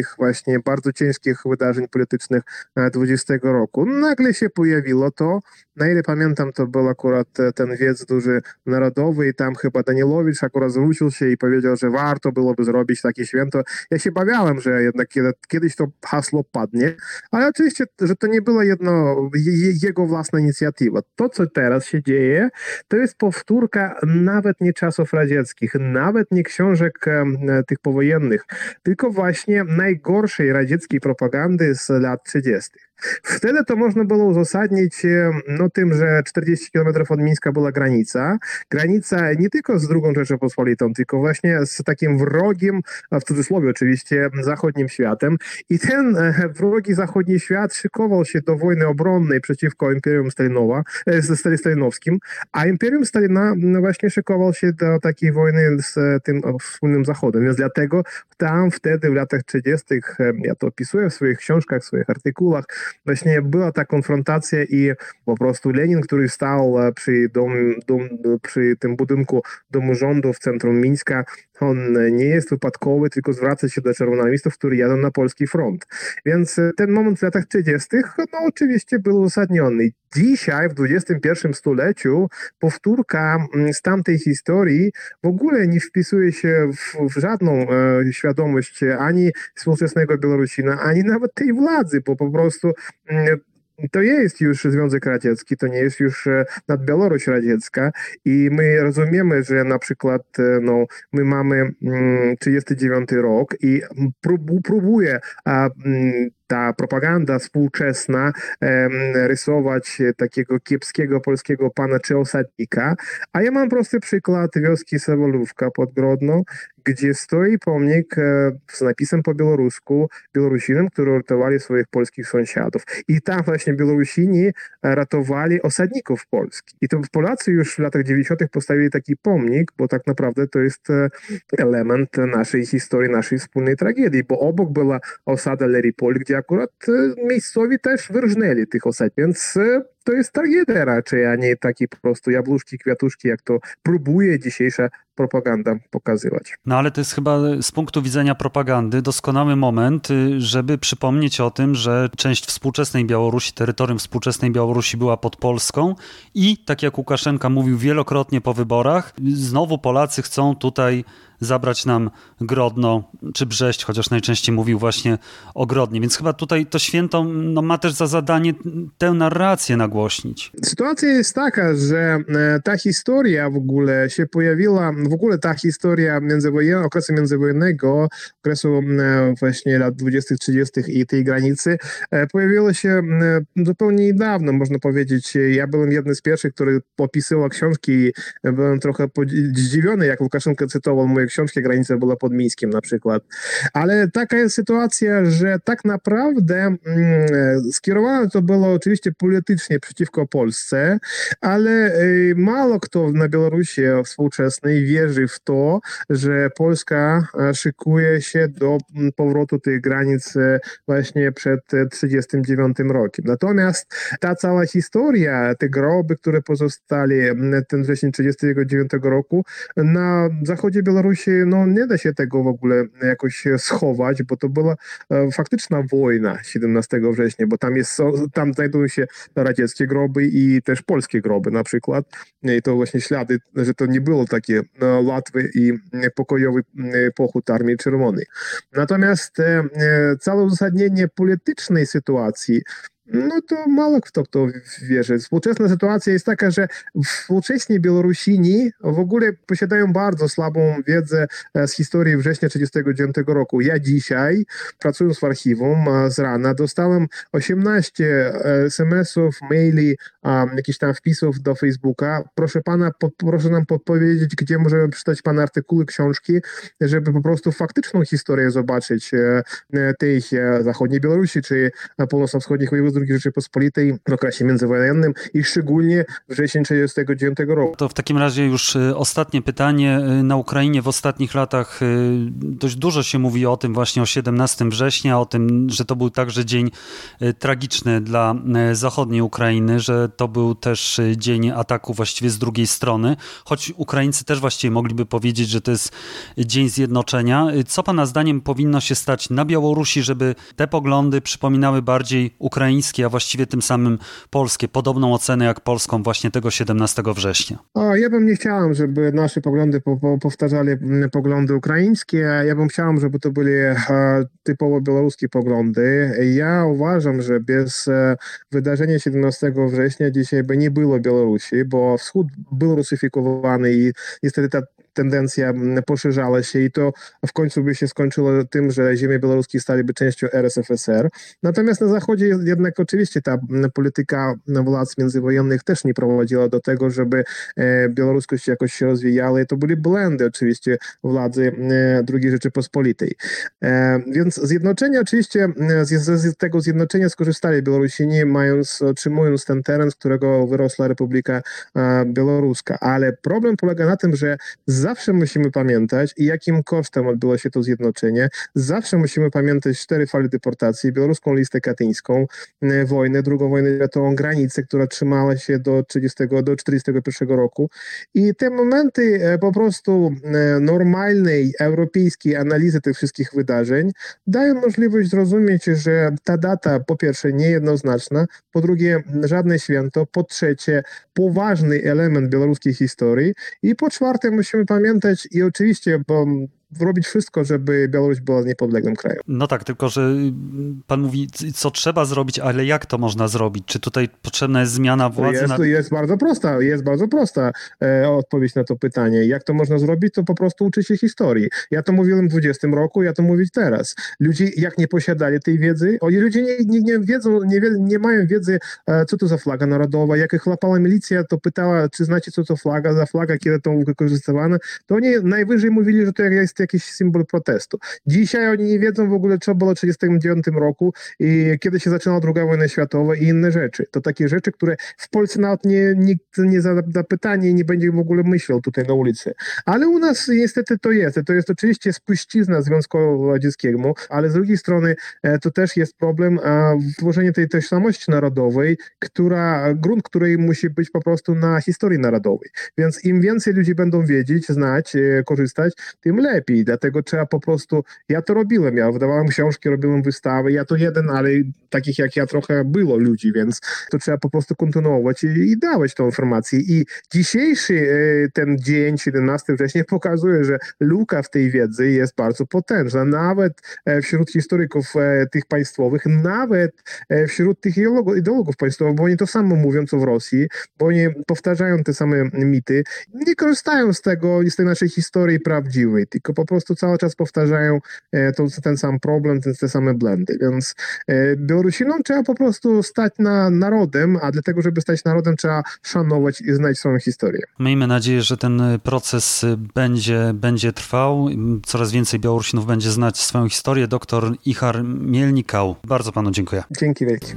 Speaker 5: właśnie bardzo ciężkich wydarzeń politycznych dwudziestego roku. Nagle się pojawiło to, na ile pamiętam, to był akurat ten wiec duży narodowy i tam chyba Danilowicz akurat zwrócił się i powiedział, że warto byłoby zrobić takie święto. Ja się bawiałem, że jednak kiedyś to hasło padnie, ale oczywiście, że to nie była jedno, jego własna inicjatywa. To, co teraz się dzieje, to jest powtórka nawet nie czasów radzieckich, nawet nie książek tych powojennych, tylko właśnie najgorszej radzieckiej propagandy z lat trzydziestych. Wtedy to można było uzasadnić no, tym, że czterdzieści kilometrów od Mińska była granica. Granica nie tylko z drugą Rzeczypospolitą, tylko właśnie z takim wrogim, w cudzysłowie oczywiście, zachodnim światem. I ten wrogi zachodni świat szykował się do wojny obronnej przeciwko Imperium Stalinowa, e, Stalinowskim, a Imperium Stalina no, właśnie szykował się do takiej wojny z tym wspólnym Zachodem. Więc dlatego tam wtedy w latach trzydziestych, ja to opisuję w swoich książkach, w swoich artykułach, właśnie była ta konfrontacja i po prostu Lenin, który stał przy, dom, dom, przy tym budynku domu rządu w centrum Mińska, on nie jest wypadkowy, tylko zwraca się do czerwonoarmistów, którzy jadą na polski front. Więc ten moment w latach trzydziestych no oczywiście był uzasadniony. Dzisiaj, w dwudziestym pierwszym stuleciu, powtórka z tamtej historii w ogóle nie wpisuje się w, w żadną e, świadomość ani współczesnego Białorusina, ani nawet tej władzy, bo po prostu e, to nie jest już Związek Radziecki, to nie jest już nad Białoruś radziecka i my rozumiemy, że na przykład no, my mamy trzydziesty dziewiąty rok i prób, próbuje a, ta propaganda współczesna em, rysować takiego kiepskiego polskiego pana czy osadnika, a ja mam prosty przykład wioski Sawolówka pod Grodno, gdzie stoi pomnik e, z napisem po białorusku Białorusinom, którzy ratowali swoich polskich sąsiadów. I tam właśnie Białorusini ratowali osadników Polski. I to Polacy już w latach dziewięćdziesiątych postawili taki pomnik, bo tak naprawdę to jest element naszej historii, naszej wspólnej tragedii, bo obok była osada Leripol, gdzie akurat miejscowi też wyrżnęli tych osad, więc to jest tragedia raczej, a nie takie po prostu jabłuszki, kwiatuszki, jak to próbuje dzisiejsza propaganda pokazywać.
Speaker 1: No ale to jest chyba z punktu widzenia propagandy doskonały moment, żeby przypomnieć o tym, że część współczesnej Białorusi, terytorium współczesnej Białorusi była pod Polską i tak jak Łukaszenka mówił wielokrotnie po wyborach, znowu Polacy chcą tutaj zabrać nam Grodno czy Brześć, chociaż najczęściej mówił właśnie o Grodnie. Więc chyba tutaj to święto no, ma też za zadanie tę narrację nagłośnić.
Speaker 5: Sytuacja jest taka, że ta historia w ogóle się pojawiła, w ogóle ta historia międzywojennego, okresu międzywojennego, okresu właśnie lat dwudziestych, trzydziestych i tej granicy pojawiła się zupełnie niedawno, można powiedzieć. Ja byłem jednym z pierwszych, który opisywał książki i byłem trochę zdziwiony, jak Łukaszenka cytował moje książki, granica była pod Mińskiem na przykład. Ale taka jest sytuacja, że tak naprawdę mm, skierowane to było oczywiście politycznie przeciwko Polsce, ale y, mało kto na Białorusi współczesnej wierzy w to, że Polska szykuje się do powrotu tych granic właśnie przed trzydziestym dziewiątym rokiem. Natomiast ta cała historia, te groby, które pozostali ten wrzesień trzydziestego dziewiątego roku, na zachodzie Białorusi no nie da się tego w ogóle jakoś schować, bo to była e, faktyczna wojna siedemnastego września, bo tam jest, tam znajdują się radzieckie groby i też polskie groby na przykład. I to właśnie ślady, że to nie było takie e, łatwy i pokojowy e, pochód Armii Czerwonej. Natomiast e, całe uzasadnienie politycznej sytuacji no to mało kto kto wierzy. Współczesna sytuacja jest taka, że współcześni Białorusini w ogóle posiadają bardzo słabą wiedzę z historii września trzydziestego dziewiątego roku. Ja dzisiaj, pracując w archiwum z rana, dostałem osiemnaście es em esów, maili, um, jakichś tam wpisów do Facebooka. Proszę pana, po, proszę nam podpowiedzieć, gdzie możemy przeczytać pana artykuły, książki, żeby po prostu faktyczną historię zobaczyć e, tej e, zachodniej Białorusi, czy północno-wschodnich województw drugiej Rzeczypospolitej w okresie międzywojennym i szczególnie wrzesień trzydziestego dziewiątego roku.
Speaker 1: To w takim razie już ostatnie pytanie. Na Ukrainie w ostatnich latach dość dużo się mówi o tym właśnie o siedemnastego września, o tym, że to był także dzień tragiczny dla zachodniej Ukrainy, że to był też dzień ataku właściwie z drugiej strony, choć Ukraińcy też właściwie mogliby powiedzieć, że to jest dzień zjednoczenia. Co pana zdaniem powinno się stać na Białorusi, żeby te poglądy przypominały bardziej ukraińskie, a właściwie tym samym polskie, podobną ocenę jak polską właśnie tego siedemnastego września?
Speaker 5: O, ja bym nie chciałem, żeby nasze poglądy po, po, powtarzali poglądy ukraińskie. Ja bym chciał, żeby to byli e, typowo białoruskie poglądy. Ja uważam, że bez e, wydarzenia siedemnastego września dzisiaj by nie było Białorusi, bo wschód był rusyfikowany i niestety ta tendencja poszerzała się i to w końcu by się skończyło tym, że ziemie białoruskie staliby częścią R S F S R. Natomiast na Zachodzie jednak oczywiście ta polityka władz międzywojennych też nie prowadziła do tego, żeby białoruskość jakoś się rozwijała i to były błędy oczywiście władzy drugiej Rzeczypospolitej. Więc zjednoczenie oczywiście, z tego zjednoczenia skorzystali Białorusini, mając, otrzymując ten teren, z którego wyrosła Republika Białoruska. Ale problem polega na tym, że zawsze musimy pamiętać, jakim kosztem odbyło się to zjednoczenie. Zawsze musimy pamiętać cztery fale deportacji, białoruską listę katyńską, wojnę, drugą wojnę światową, granicę, która trzymała się do trzydziestego, do czterdziestego pierwszego roku. I te momenty po prostu normalnej, europejskiej analizy tych wszystkich wydarzeń dają możliwość zrozumieć, że ta data po pierwsze niejednoznaczna, po drugie żadne święto, po trzecie poważny element białoruskiej historii i po czwarte musimy pamiętać i oczywiście, bo robić wszystko, żeby Białoruś była niepodległym krajem.
Speaker 1: No tak, tylko że pan mówi, co trzeba zrobić, ale jak to można zrobić? Czy tutaj potrzebna jest zmiana władzy?
Speaker 5: Jest,
Speaker 1: na...
Speaker 5: jest bardzo prosta, jest bardzo prosta e, odpowiedź na to pytanie. Jak to można zrobić? To po prostu uczy się historii. Ja to mówiłem w dwudziestym roku, ja to mówię teraz. Ludzie jak nie posiadali tej wiedzy, oni ludzie nie, nie, nie wiedzą, nie, nie mają wiedzy, e, co to za flaga narodowa. Jak ich łapała milicja, to pytała, czy znacie, co to flaga, za flaga, kiedy to wykorzystywane, to oni najwyżej mówili, że to jest jakiś symbol protestu. Dzisiaj oni nie wiedzą w ogóle, co było w tysiąc dziewięćset trzydziestym dziewiątym roku i kiedy się zaczynała druga wojna światowa i inne rzeczy. To takie rzeczy, które w Polsce nawet nie, nikt nie zada pytanie i nie będzie w ogóle myślał tutaj na ulicy. Ale u nas niestety to jest. To jest oczywiście spuścizna Związku Radzieckiego, ale z drugiej strony to też jest problem tworzenia tej tożsamości narodowej, która, grunt której musi być po prostu na historii narodowej. Więc im więcej ludzi będą wiedzieć, znać, korzystać, tym lepiej. Dlatego trzeba po prostu, ja to robiłem, ja wydawałem książki, robiłem wystawy, ja to jeden, ale takich jak ja trochę było ludzi, więc to trzeba po prostu kontynuować i, i dawać tą informację. I dzisiejszy e, ten dzień, siedemnastego września, pokazuje, że luka w tej wiedzy jest bardzo potężna. Nawet e, wśród historyków e, tych państwowych, nawet e, wśród tych ideologów, ideologów państwowych, bo oni to samo mówią, co w Rosji, bo oni powtarzają te same mity, nie korzystają z tego, z tej naszej historii prawdziwej, tylko po prostu cały czas powtarzają e, to, ten sam problem, te, te same błędy. Więc e, Białorusinom trzeba po prostu stać na narodem, a dlatego, żeby stać narodem, trzeba szanować i znać swoją historię.
Speaker 1: Miejmy nadzieję, że ten proces będzie, będzie trwał. Coraz więcej Białorusinów będzie znać swoją historię. Doktor Ichar Mielnikał. Bardzo panu dziękuję.
Speaker 5: Dzięki wielkie.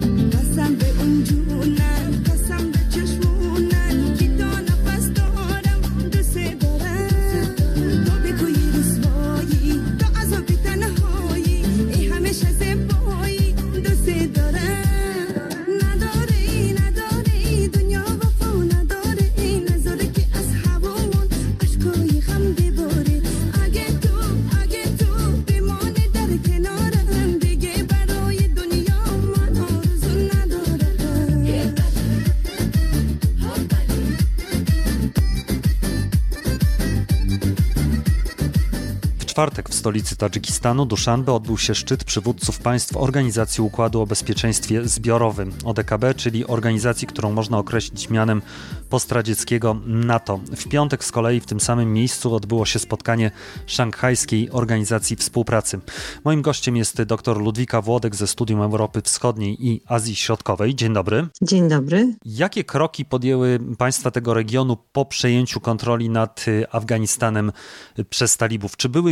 Speaker 1: W czwartek w stolicy Tadżykistanu, Duszanbe, odbył się szczyt przywódców państw Organizacji Układu o Bezpieczeństwie Zbiorowym, O D K B, czyli organizacji, którą można określić mianem postradzieckiego NATO. W piątek z kolei w tym samym miejscu odbyło się spotkanie Szanghajskiej Organizacji Współpracy. Moim gościem jest dr Ludwika Włodek ze Studium Europy Wschodniej i Azji Środkowej. Dzień dobry.
Speaker 6: Dzień dobry.
Speaker 1: Jakie kroki podjęły państwa tego regionu po przejęciu kontroli nad Afganistanem przez talibów? Czy były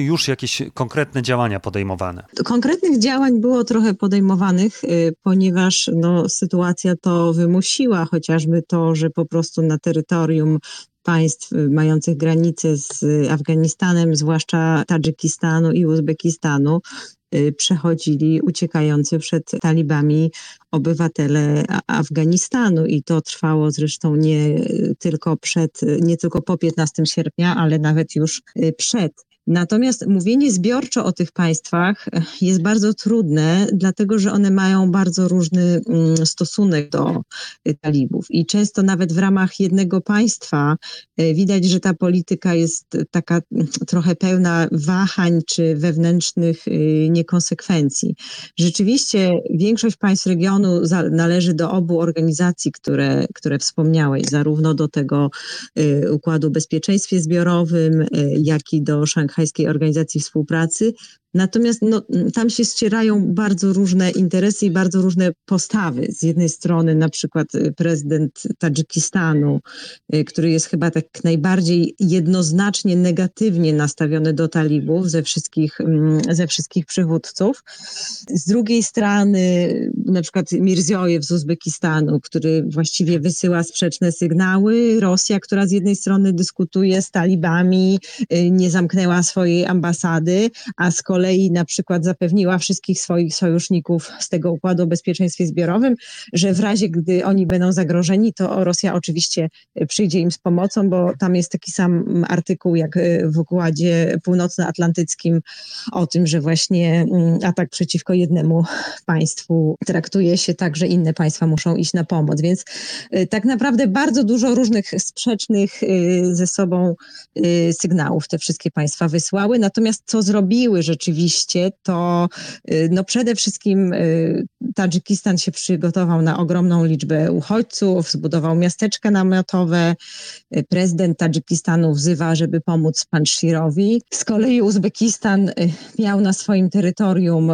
Speaker 1: już jakieś konkretne działania podejmowane?
Speaker 6: Konkretnych działań było trochę podejmowanych, ponieważ no, sytuacja to wymusiła, chociażby to, że po prostu na terytorium państw mających granice z Afganistanem, zwłaszcza Tadżykistanu i Uzbekistanu, przechodzili uciekający przed talibami obywatele Afganistanu i to trwało zresztą nie tylko przed, nie tylko po piętnastego sierpnia, ale nawet już przed. Natomiast mówienie zbiorczo o tych państwach jest bardzo trudne, dlatego że one mają bardzo różny stosunek do talibów i często nawet w ramach jednego państwa widać, że ta polityka jest taka trochę pełna wahań czy wewnętrznych niekonsekwencji. Rzeczywiście większość państw regionu należy do obu organizacji, które, które wspomniałeś, zarówno do tego Układu o Bezpieczeństwie Zbiorowym, jak i do Szanghajskiej Organizacji Współpracy. Natomiast no, tam się ścierają bardzo różne interesy i bardzo różne postawy. Z jednej strony na przykład prezydent Tadżykistanu, który jest chyba tak najbardziej jednoznacznie negatywnie nastawiony do talibów ze wszystkich, ze wszystkich przywódców. Z drugiej strony na przykład Mirziojew z Uzbekistanu, który właściwie wysyła sprzeczne sygnały. Rosja, która z jednej strony dyskutuje z talibami, nie zamknęła swojej ambasady, a z kolei kolei na przykład zapewniła wszystkich swoich sojuszników z tego Układu o Bezpieczeństwie Zbiorowym, że w razie, gdy oni będą zagrożeni, to Rosja oczywiście przyjdzie im z pomocą, bo tam jest taki sam artykuł jak w Układzie Północnoatlantyckim o tym, że właśnie atak przeciwko jednemu państwu traktuje się tak, że inne państwa muszą iść na pomoc. Więc tak naprawdę bardzo dużo różnych sprzecznych ze sobą sygnałów te wszystkie państwa wysłały. Natomiast co zrobiły rzeczywiście, to no przede wszystkim Tadżykistan się przygotował na ogromną liczbę uchodźców, zbudował miasteczka namiotowe. Prezydent Tadżykistanu wzywa, żeby pomóc Panshirowi. Z kolei Uzbekistan miał na swoim terytorium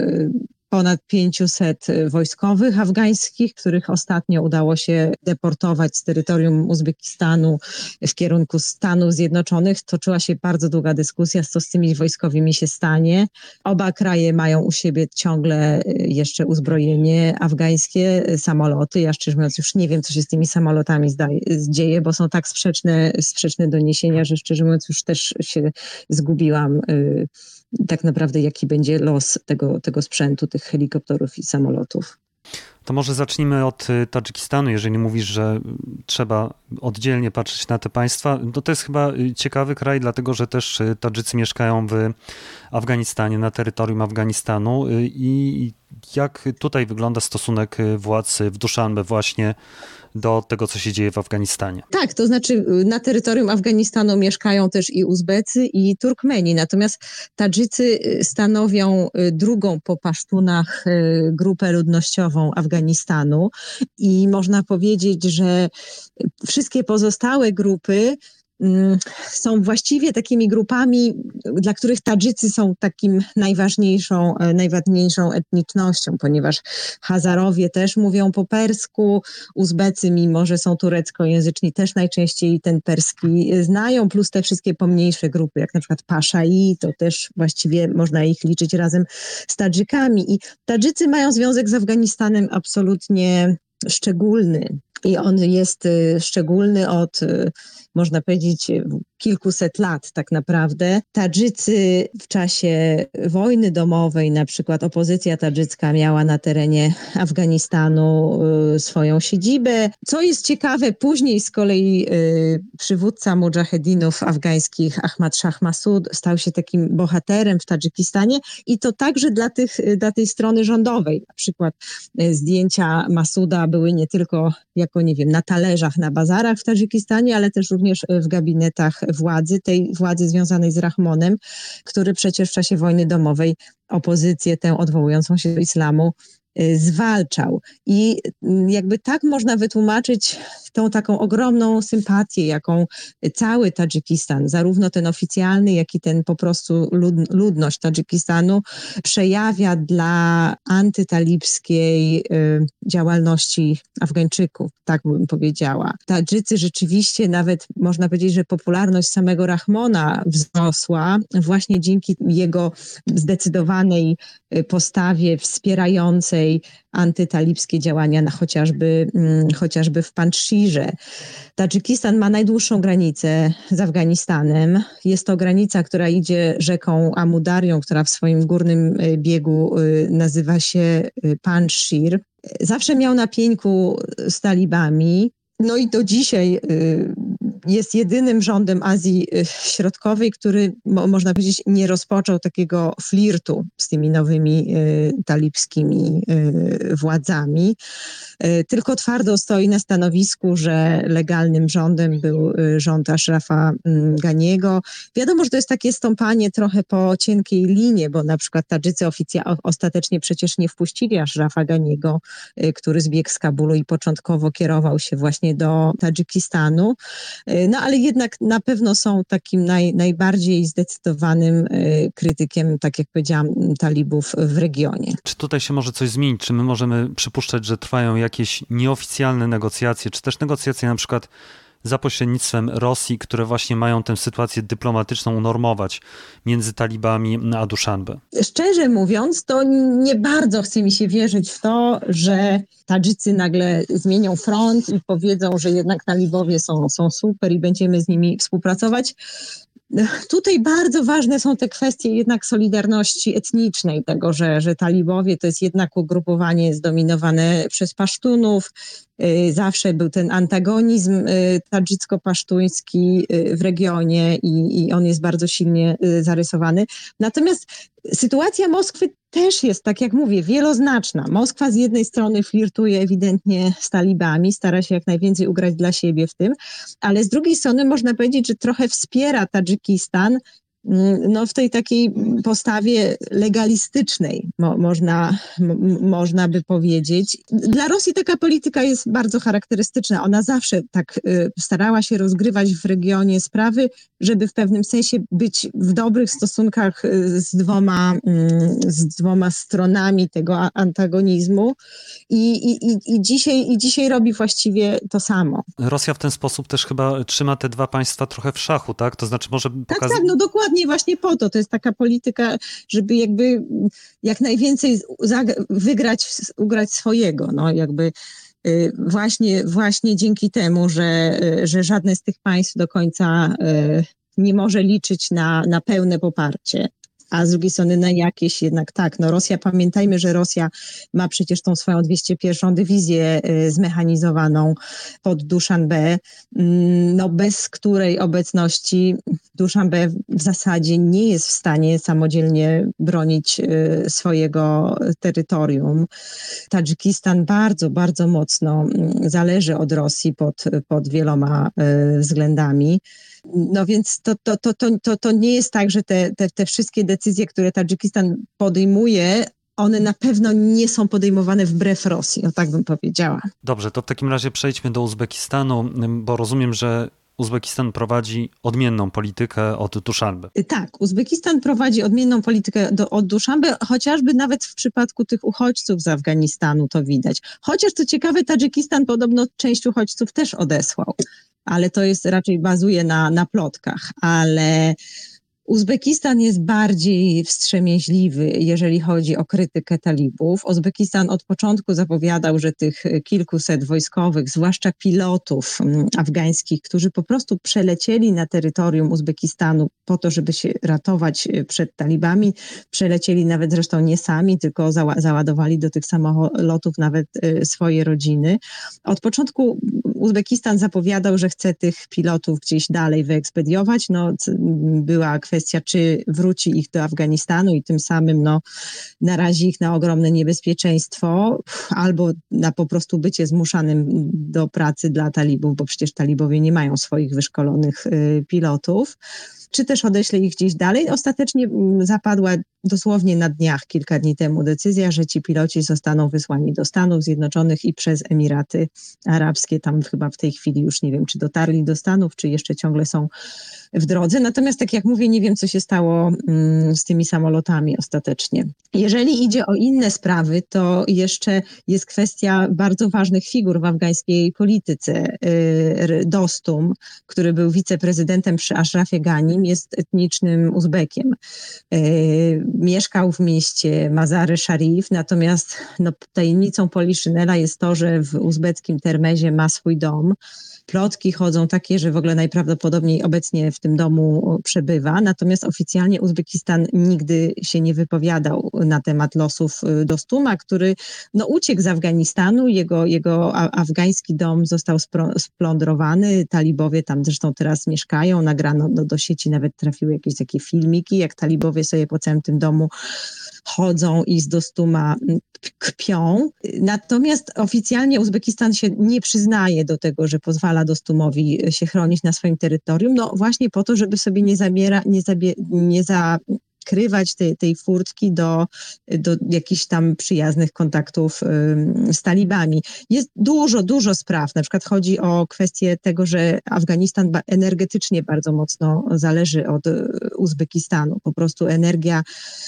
Speaker 6: ponad pięciuset wojskowych afgańskich, których ostatnio udało się deportować z terytorium Uzbekistanu w kierunku Stanów Zjednoczonych. Toczyła się bardzo długa dyskusja, co z tymi wojskowymi się stanie. Oba kraje mają u siebie ciągle jeszcze uzbrojenie afgańskie, samoloty. Ja szczerze mówiąc już nie wiem, co się z tymi samolotami zdaje, dzieje, bo są tak sprzeczne, sprzeczne doniesienia, że szczerze mówiąc już też się zgubiłam tak naprawdę, jaki będzie los tego, tego sprzętu, tych helikopterów i samolotów.
Speaker 1: To może zacznijmy od Tadżykistanu. Jeżeli mówisz, że trzeba oddzielnie patrzeć na te państwa, to to jest chyba ciekawy kraj, dlatego że też Tadżycy mieszkają w Afganistanie, na terytorium Afganistanu. I jak tutaj wygląda stosunek władz w Duszanbe właśnie do tego, co się dzieje w Afganistanie?
Speaker 6: Tak, to znaczy na terytorium Afganistanu mieszkają też i Uzbecy, i Turkmeni. Natomiast Tadżycy stanowią drugą po pasztunach grupę ludnościową Afganistanu i można powiedzieć, że wszystkie pozostałe grupy są właściwie takimi grupami, dla których Tadżycy są takim najważniejszą, najważniejszą etnicznością, ponieważ Hazarowie też mówią po persku, Uzbecy, mimo że są tureckojęzyczni, też najczęściej ten perski znają, plus te wszystkie pomniejsze grupy, jak na przykład Paszai, to też właściwie można ich liczyć razem z Tadżykami. I Tadżycy mają związek z Afganistanem absolutnie szczególny. I on jest szczególny od, można powiedzieć, kilkuset lat tak naprawdę. Tadżycy w czasie wojny domowej, na przykład opozycja tadżycka miała na terenie Afganistanu swoją siedzibę. Co jest ciekawe, później z kolei przywódca mudżahedinów afgańskich Ahmad Shah Massoud stał się takim bohaterem w Tadżykistanie i to także dla, tych, dla tej strony rządowej. Na przykład zdjęcia Massuda były nie tylko jako, nie wiem, na talerzach, na bazarach w Tadżykistanie, ale też również w gabinetach władzy, tej władzy związanej z Rahmonem, który przecież w czasie wojny domowej opozycję tę odwołującą się do islamu zwalczał. I jakby tak można wytłumaczyć tą taką ogromną sympatię, jaką cały Tadżykistan, zarówno ten oficjalny, jak i ten po prostu lud, ludność Tadżykistanu przejawia dla antytalibskiej y, działalności Afgańczyków, tak bym powiedziała. Tadżycy rzeczywiście, nawet można powiedzieć, że popularność samego Rahmona wzrosła właśnie dzięki jego zdecydowanej postawie wspierającej antytalibskie działania na chociażby, chociażby w Pandższirze. Tadżykistan ma najdłuższą granicę z Afganistanem. Jest to granica, która idzie rzeką Amudarią, która w swoim górnym biegu nazywa się Pandższir. Zawsze miał na pieńku z talibami. No i do dzisiaj jest jedynym rządem Azji Środkowej, który, można powiedzieć, nie rozpoczął takiego flirtu z tymi nowymi talibskimi władzami. Tylko twardo stoi na stanowisku, że legalnym rządem był rząd Ashrafa Ganiego. Wiadomo, że to jest takie stąpanie trochę po cienkiej linie, bo na przykład Tadżycy oficja- ostatecznie przecież nie wpuścili Ashrafa Ganiego, który zbiegł z Kabulu i początkowo kierował się właśnie do Tadżykistanu. No ale jednak na pewno są takim naj, najbardziej zdecydowanym krytykiem, tak jak powiedziałam, talibów w regionie.
Speaker 1: Czy tutaj się może coś zmienić? Czy my możemy przypuszczać, że trwają jakieś nieoficjalne negocjacje, czy też negocjacje na przykład za pośrednictwem Rosji, które właśnie mają tę sytuację dyplomatyczną unormować między talibami a Duszanbe?
Speaker 6: Szczerze mówiąc, to nie bardzo chce mi się wierzyć w to, że Tadżycy nagle zmienią front i powiedzą, że jednak talibowie są, są super i będziemy z nimi współpracować. Tutaj bardzo ważne są te kwestie jednak solidarności etnicznej, tego, że, że talibowie to jest jednak ugrupowanie zdominowane przez Pasztunów. Zawsze był ten antagonizm tadżycko-pasztuński w regionie i, i on jest bardzo silnie zarysowany. Natomiast sytuacja Moskwy też jest, tak jak mówię, wieloznaczna. Moskwa z jednej strony flirtuje ewidentnie z talibami, stara się jak najwięcej ugrać dla siebie w tym, ale z drugiej strony można powiedzieć, że trochę wspiera Tadżykistan no, w tej takiej postawie legalistycznej, mo, można, m, można by powiedzieć. Dla Rosji taka polityka jest bardzo charakterystyczna. Ona zawsze tak y, starała się rozgrywać w regionie sprawy, żeby w pewnym sensie być w dobrych stosunkach y, z dwoma, y, z dwoma stronami tego antagonizmu i, i, i, i, dzisiaj, i dzisiaj robi właściwie to samo.
Speaker 1: Rosja w ten sposób też chyba trzyma te dwa państwa trochę w szachu, tak? To znaczy może
Speaker 6: Tak,
Speaker 1: pokazać...
Speaker 6: tak, no dokładnie. Właśnie po to. To jest taka polityka, żeby jakby jak najwięcej zag- wygrać, ugrać swojego. No jakby y, właśnie, właśnie dzięki temu, że, y, że żadne z tych państw do końca y, nie może liczyć na, na pełne poparcie. A z drugiej strony na jakieś jednak tak, no Rosja, pamiętajmy, że Rosja ma przecież tą swoją dwieście pierwszą dywizję y, zmechanizowaną pod Duszanbe, y, no bez której obecności Duszanbe w zasadzie nie jest w stanie samodzielnie bronić y, swojego terytorium. Tadżykistan bardzo, bardzo mocno y, zależy od Rosji pod, pod wieloma y, względami. No więc to, to, to, to, to, to nie jest tak, że te, te, te wszystkie decyzje, które Tadżykistan podejmuje, one na pewno nie są podejmowane wbrew Rosji, o tak bym powiedziała.
Speaker 1: Dobrze, to w takim razie przejdźmy do Uzbekistanu, bo rozumiem, że Uzbekistan prowadzi odmienną politykę od Duszanbe.
Speaker 6: Tak, Uzbekistan prowadzi odmienną politykę do, od Duszanbe, chociażby nawet w przypadku tych uchodźców z Afganistanu to widać. Chociaż co ciekawe, Tadżykistan podobno część uchodźców też odesłał, ale to jest raczej bazuje na, na plotkach, ale Uzbekistan jest bardziej wstrzemięźliwy, jeżeli chodzi o krytykę talibów. Uzbekistan od początku zapowiadał, że tych kilkuset wojskowych, zwłaszcza pilotów afgańskich, którzy po prostu przelecieli na terytorium Uzbekistanu po to, żeby się ratować przed talibami, przelecieli nawet zresztą nie sami, tylko za- załadowali do tych samolotów nawet swoje rodziny. Od początku Uzbekistan zapowiadał, że chce tych pilotów gdzieś dalej wyekspediować. No, była kwestia, czy wróci ich do Afganistanu i tym samym no, narazi ich na ogromne niebezpieczeństwo, albo na po prostu bycie zmuszanym do pracy dla talibów, bo przecież talibowie nie mają swoich wyszkolonych y, pilotów. czy też odeśle ich gdzieś dalej. Ostatecznie zapadła dosłownie na dniach, kilka dni temu decyzja, że ci piloci zostaną wysłani do Stanów Zjednoczonych i przez Emiraty Arabskie. Tam chyba w tej chwili już nie wiem, czy dotarli do Stanów, czy jeszcze ciągle są w drodze. Natomiast tak jak mówię, nie wiem, co się stało mm, z tymi samolotami ostatecznie. Jeżeli idzie o inne sprawy, to jeszcze jest kwestia bardzo ważnych figur w afgańskiej polityce. Yy, Dostum, który był wiceprezydentem przy Ashrafie Ghanim, jest etnicznym Uzbekiem. Yy, mieszkał w mieście Mazar-e Sharif, natomiast no, tajemnicą Poliszynela jest to, że w uzbeckim Termezie ma swój dom. Plotki chodzą takie, że w ogóle najprawdopodobniej obecnie w tym domu przebywa, natomiast oficjalnie Uzbekistan nigdy się nie wypowiadał na temat losów Dostuma, który no, uciekł z Afganistanu, jego, jego afgański dom został spro, splądrowany, talibowie tam zresztą teraz mieszkają, nagrano do, do sieci, nawet trafiły jakieś takie filmiki, jak talibowie sobie po całym tym domu chodzą i z Dostuma kpią. Natomiast oficjalnie Uzbekistan się nie przyznaje do tego, że pozwala Dostumowi się chronić na swoim terytorium, no właśnie po to, żeby sobie nie zabiera, nie, zabie, nie zakrywać tej, tej furtki do, do jakichś tam przyjaznych kontaktów z talibami. Jest dużo, dużo spraw. Na przykład chodzi o kwestię tego, że Afganistan energetycznie bardzo mocno zależy od Uzbekistanu. Po prostu energia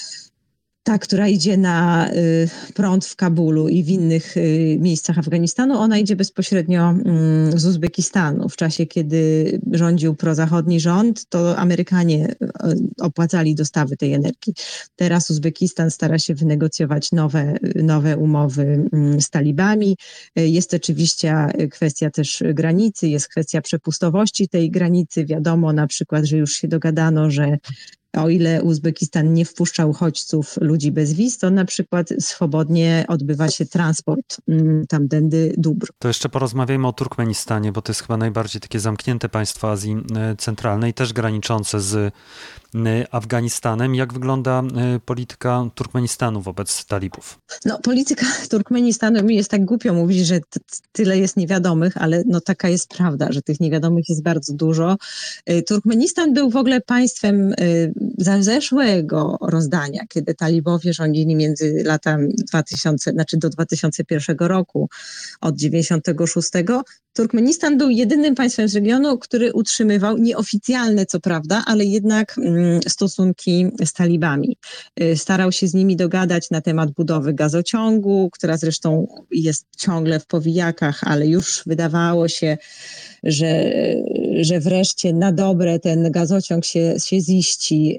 Speaker 6: ta, która idzie na y, prąd w Kabulu i w innych y, miejscach Afganistanu, ona idzie bezpośrednio y, z Uzbekistanu. W czasie, kiedy rządził prozachodni rząd, to Amerykanie y, opłacali dostawy tej energii. Teraz Uzbekistan stara się wynegocjować nowe, nowe umowy y, z talibami. Y, jest oczywiście kwestia też granicy, jest kwestia przepustowości tej granicy. Wiadomo na przykład, że już się dogadano, że o ile Uzbekistan nie wpuszcza uchodźców, ludzi bez wiz, to na przykład swobodnie odbywa się transport tamtędy dóbr.
Speaker 1: To jeszcze porozmawiajmy o Turkmenistanie, bo to jest chyba najbardziej takie zamknięte państwo Azji Centralnej, też graniczące z Afganistanem. Jak wygląda polityka Turkmenistanu wobec talibów?
Speaker 6: No, polityka Turkmenistanu, mi jest tak głupio mówić, że t- tyle jest niewiadomych, ale no taka jest prawda, że tych niewiadomych jest bardzo dużo. Turkmenistan był w ogóle państwem za zeszłego rozdania, kiedy talibowie rządzili między latami dwutysięcznymi, znaczy do dwa tysiące pierwszego roku, od dziewięćdziesiątego szóstego. Turkmenistan był jedynym państwem z regionu, który utrzymywał, nieoficjalne co prawda, ale jednak mm, stosunki z talibami. Starał się z nimi dogadać na temat budowy gazociągu, która zresztą jest ciągle w powijakach, ale już wydawało się, że, że wreszcie na dobre ten gazociąg się, się ziści.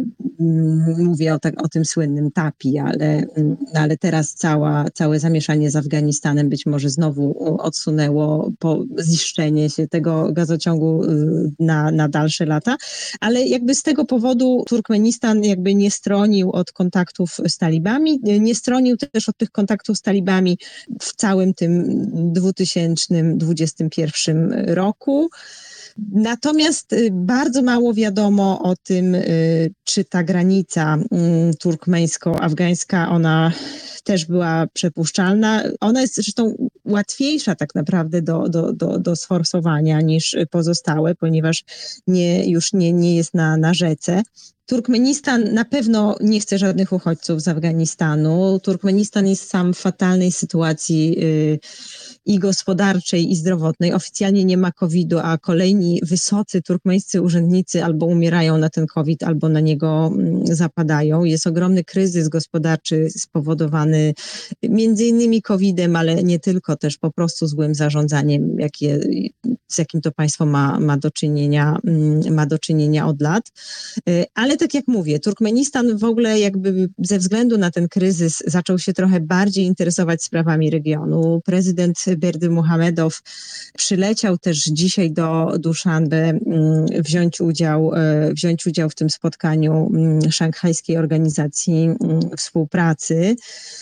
Speaker 6: Mówię o, tak, o tym słynnym Tapi, ale, ale teraz cała, całe zamieszanie z Afganistanem być może znowu odsunęło po ziszczenie się tego gazociągu na, na dalsze lata, ale jakby z tego powodu Turkmenistan jakby nie stronił od kontaktów z talibami, nie stronił też od tych kontaktów z talibami w całym tym dwa tysiące dwudziestym pierwszym roku. Natomiast bardzo mało wiadomo o tym, czy ta granica turkmeńsko-afgańska, ona też była przepuszczalna. Ona jest zresztą łatwiejsza tak naprawdę do, do, do, do sforsowania niż pozostałe, ponieważ nie, już nie, nie jest na, na rzece. Turkmenistan na pewno nie chce żadnych uchodźców z Afganistanu. Turkmenistan jest sam w fatalnej sytuacji yy, i gospodarczej, i zdrowotnej. Oficjalnie nie ma kowida, a kolejni wysocy turkmeńscy urzędnicy albo umierają na ten kowid, albo na niego zapadają. Jest ogromny kryzys gospodarczy spowodowany między innymi kowidem, ale nie tylko, też po prostu złym zarządzaniem, jakie, z jakim to państwo ma, ma, do czynienia, ma do czynienia od lat. Ale tak jak mówię, Turkmenistan w ogóle jakby ze względu na ten kryzys zaczął się trochę bardziej interesować sprawami regionu. Prezydent Berdimuhamedow przyleciał też dzisiaj do Duszanbe wziąć udział, wziąć udział w tym spotkaniu Szanghajskiej Organizacji Współpracy.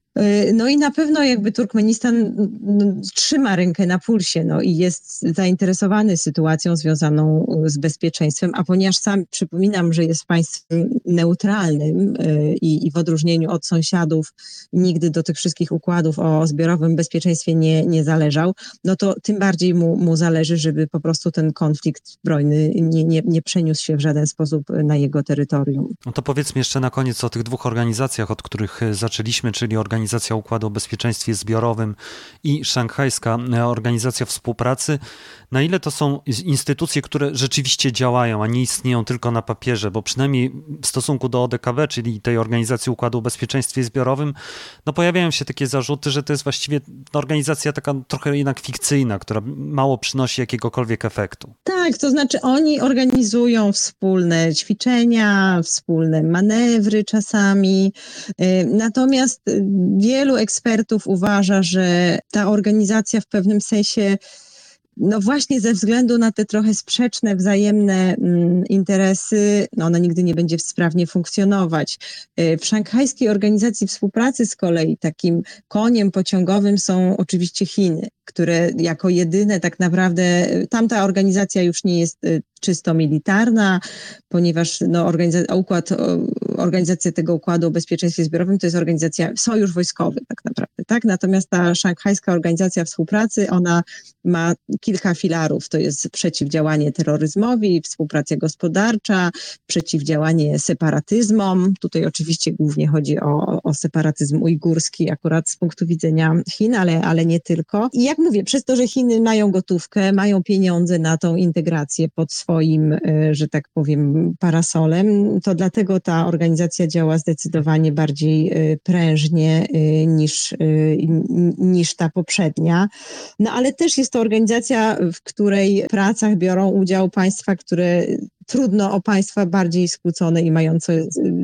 Speaker 6: No i na pewno jakby Turkmenistan trzyma rękę na pulsie, no i jest zainteresowany sytuacją związaną z bezpieczeństwem, a ponieważ sam przypominam, że jest państwem neutralnym i, i w odróżnieniu od sąsiadów nigdy do tych wszystkich układów o zbiorowym bezpieczeństwie nie, nie zależał, no to tym bardziej mu, mu zależy, żeby po prostu ten konflikt zbrojny nie, nie, nie przeniósł się w żaden sposób na jego terytorium.
Speaker 1: No to powiedzmy jeszcze na koniec o tych dwóch organizacjach, od których zaczęliśmy, czyli Organizacja Układu o Bezpieczeństwie Zbiorowym i Szanghajska Organizacja Współpracy. Na ile to są instytucje, które rzeczywiście działają, a nie istnieją tylko na papierze, bo przynajmniej w stosunku do O D K B, czyli tej Organizacji Układu o Bezpieczeństwie Zbiorowym, no pojawiają się takie zarzuty, że to jest właściwie organizacja taka trochę jednak fikcyjna, która mało przynosi jakiegokolwiek efektu.
Speaker 6: Tak, to znaczy oni organizują wspólne ćwiczenia, wspólne manewry czasami, natomiast wielu ekspertów uważa, że ta organizacja w pewnym sensie no właśnie ze względu na te trochę sprzeczne, wzajemne mm, interesy, no ona nigdy nie będzie sprawnie funkcjonować. W Szanghajskiej Organizacji Współpracy z kolei takim koniem pociągowym są oczywiście Chiny, które jako jedyne tak naprawdę, tamta organizacja już nie jest czysto militarna, ponieważ no, organizacja, układ, organizacja tego Układu o Bezpieczeństwie Zbiorowym to jest organizacja, sojusz wojskowy tak naprawdę, tak? Natomiast ta Szanghajska Organizacja Współpracy, ona ma kilka filarów, to jest przeciwdziałanie terroryzmowi, współpraca gospodarcza, przeciwdziałanie separatyzmom, tutaj oczywiście głównie chodzi o, o separatyzm ujgurski akurat z punktu widzenia Chin, ale, ale nie tylko. I jak mówię, przez to, że Chiny mają gotówkę, mają pieniądze na tą integrację pod swoim, że tak powiem, parasolem, to dlatego ta organizacja działa zdecydowanie bardziej prężnie niż, niż ta poprzednia. No ale też jest to organizacja, w której pracach biorą udział państwa, które trudno o państwa bardziej skłócone i mające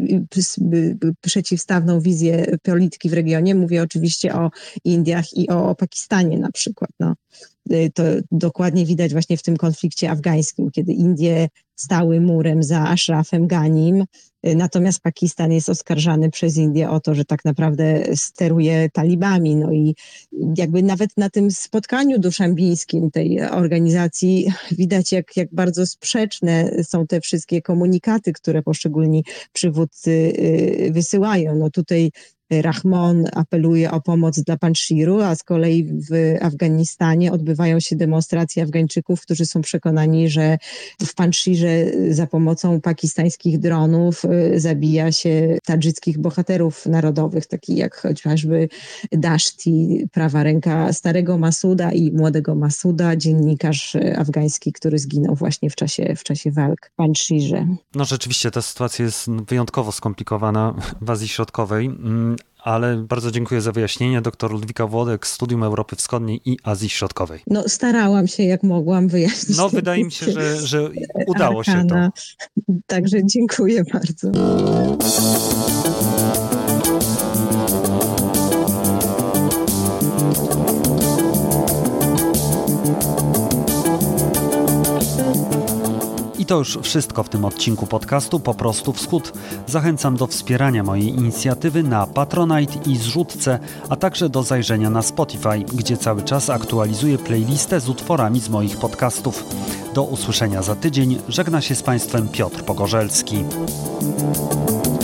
Speaker 6: przeciwstawną wizję polityki w regionie. Mówię oczywiście o Indiach i o Pakistanie na przykład. No. To dokładnie widać właśnie w tym konflikcie afgańskim, kiedy Indie stały murem za Ashrafem Ghanim, natomiast Pakistan jest oskarżany przez Indię o to, że tak naprawdę steruje talibami. No i jakby nawet na tym spotkaniu duszambińskim tej organizacji widać, jak, jak bardzo sprzeczne są te wszystkie komunikaty, które poszczególni przywódcy wysyłają. No tutaj Rahmon apeluje o pomoc dla Panshiru, a z kolei w Afganistanie odbywają się demonstracje Afgańczyków, którzy są przekonani, że w Panshirze za pomocą pakistańskich dronów zabija się tadżyckich bohaterów narodowych, takich jak chociażby Dashti, prawa ręka starego Masuda i młodego Masuda, dziennikarz afgański, który zginął właśnie w czasie, w czasie walk w Panshirze.
Speaker 1: No rzeczywiście ta sytuacja jest wyjątkowo skomplikowana w Azji Środkowej. Ale bardzo dziękuję za wyjaśnienie. Doktor Ludwika Włodek, Studium Europy Wschodniej i Azji Środkowej.
Speaker 6: No starałam się jak mogłam wyjaśnić.
Speaker 1: No wydaje mi się, że, że udało arkana. się to.
Speaker 6: Także dziękuję bardzo.
Speaker 1: I to już wszystko w tym odcinku podcastu Po prostu Wschód. Zachęcam do wspierania mojej inicjatywy na Patronite i Zrzutce, a także do zajrzenia na Spotify, gdzie cały czas aktualizuję playlistę z utworami z moich podcastów. Do usłyszenia za tydzień. Żegna się z Państwem Piotr Pogorzelski.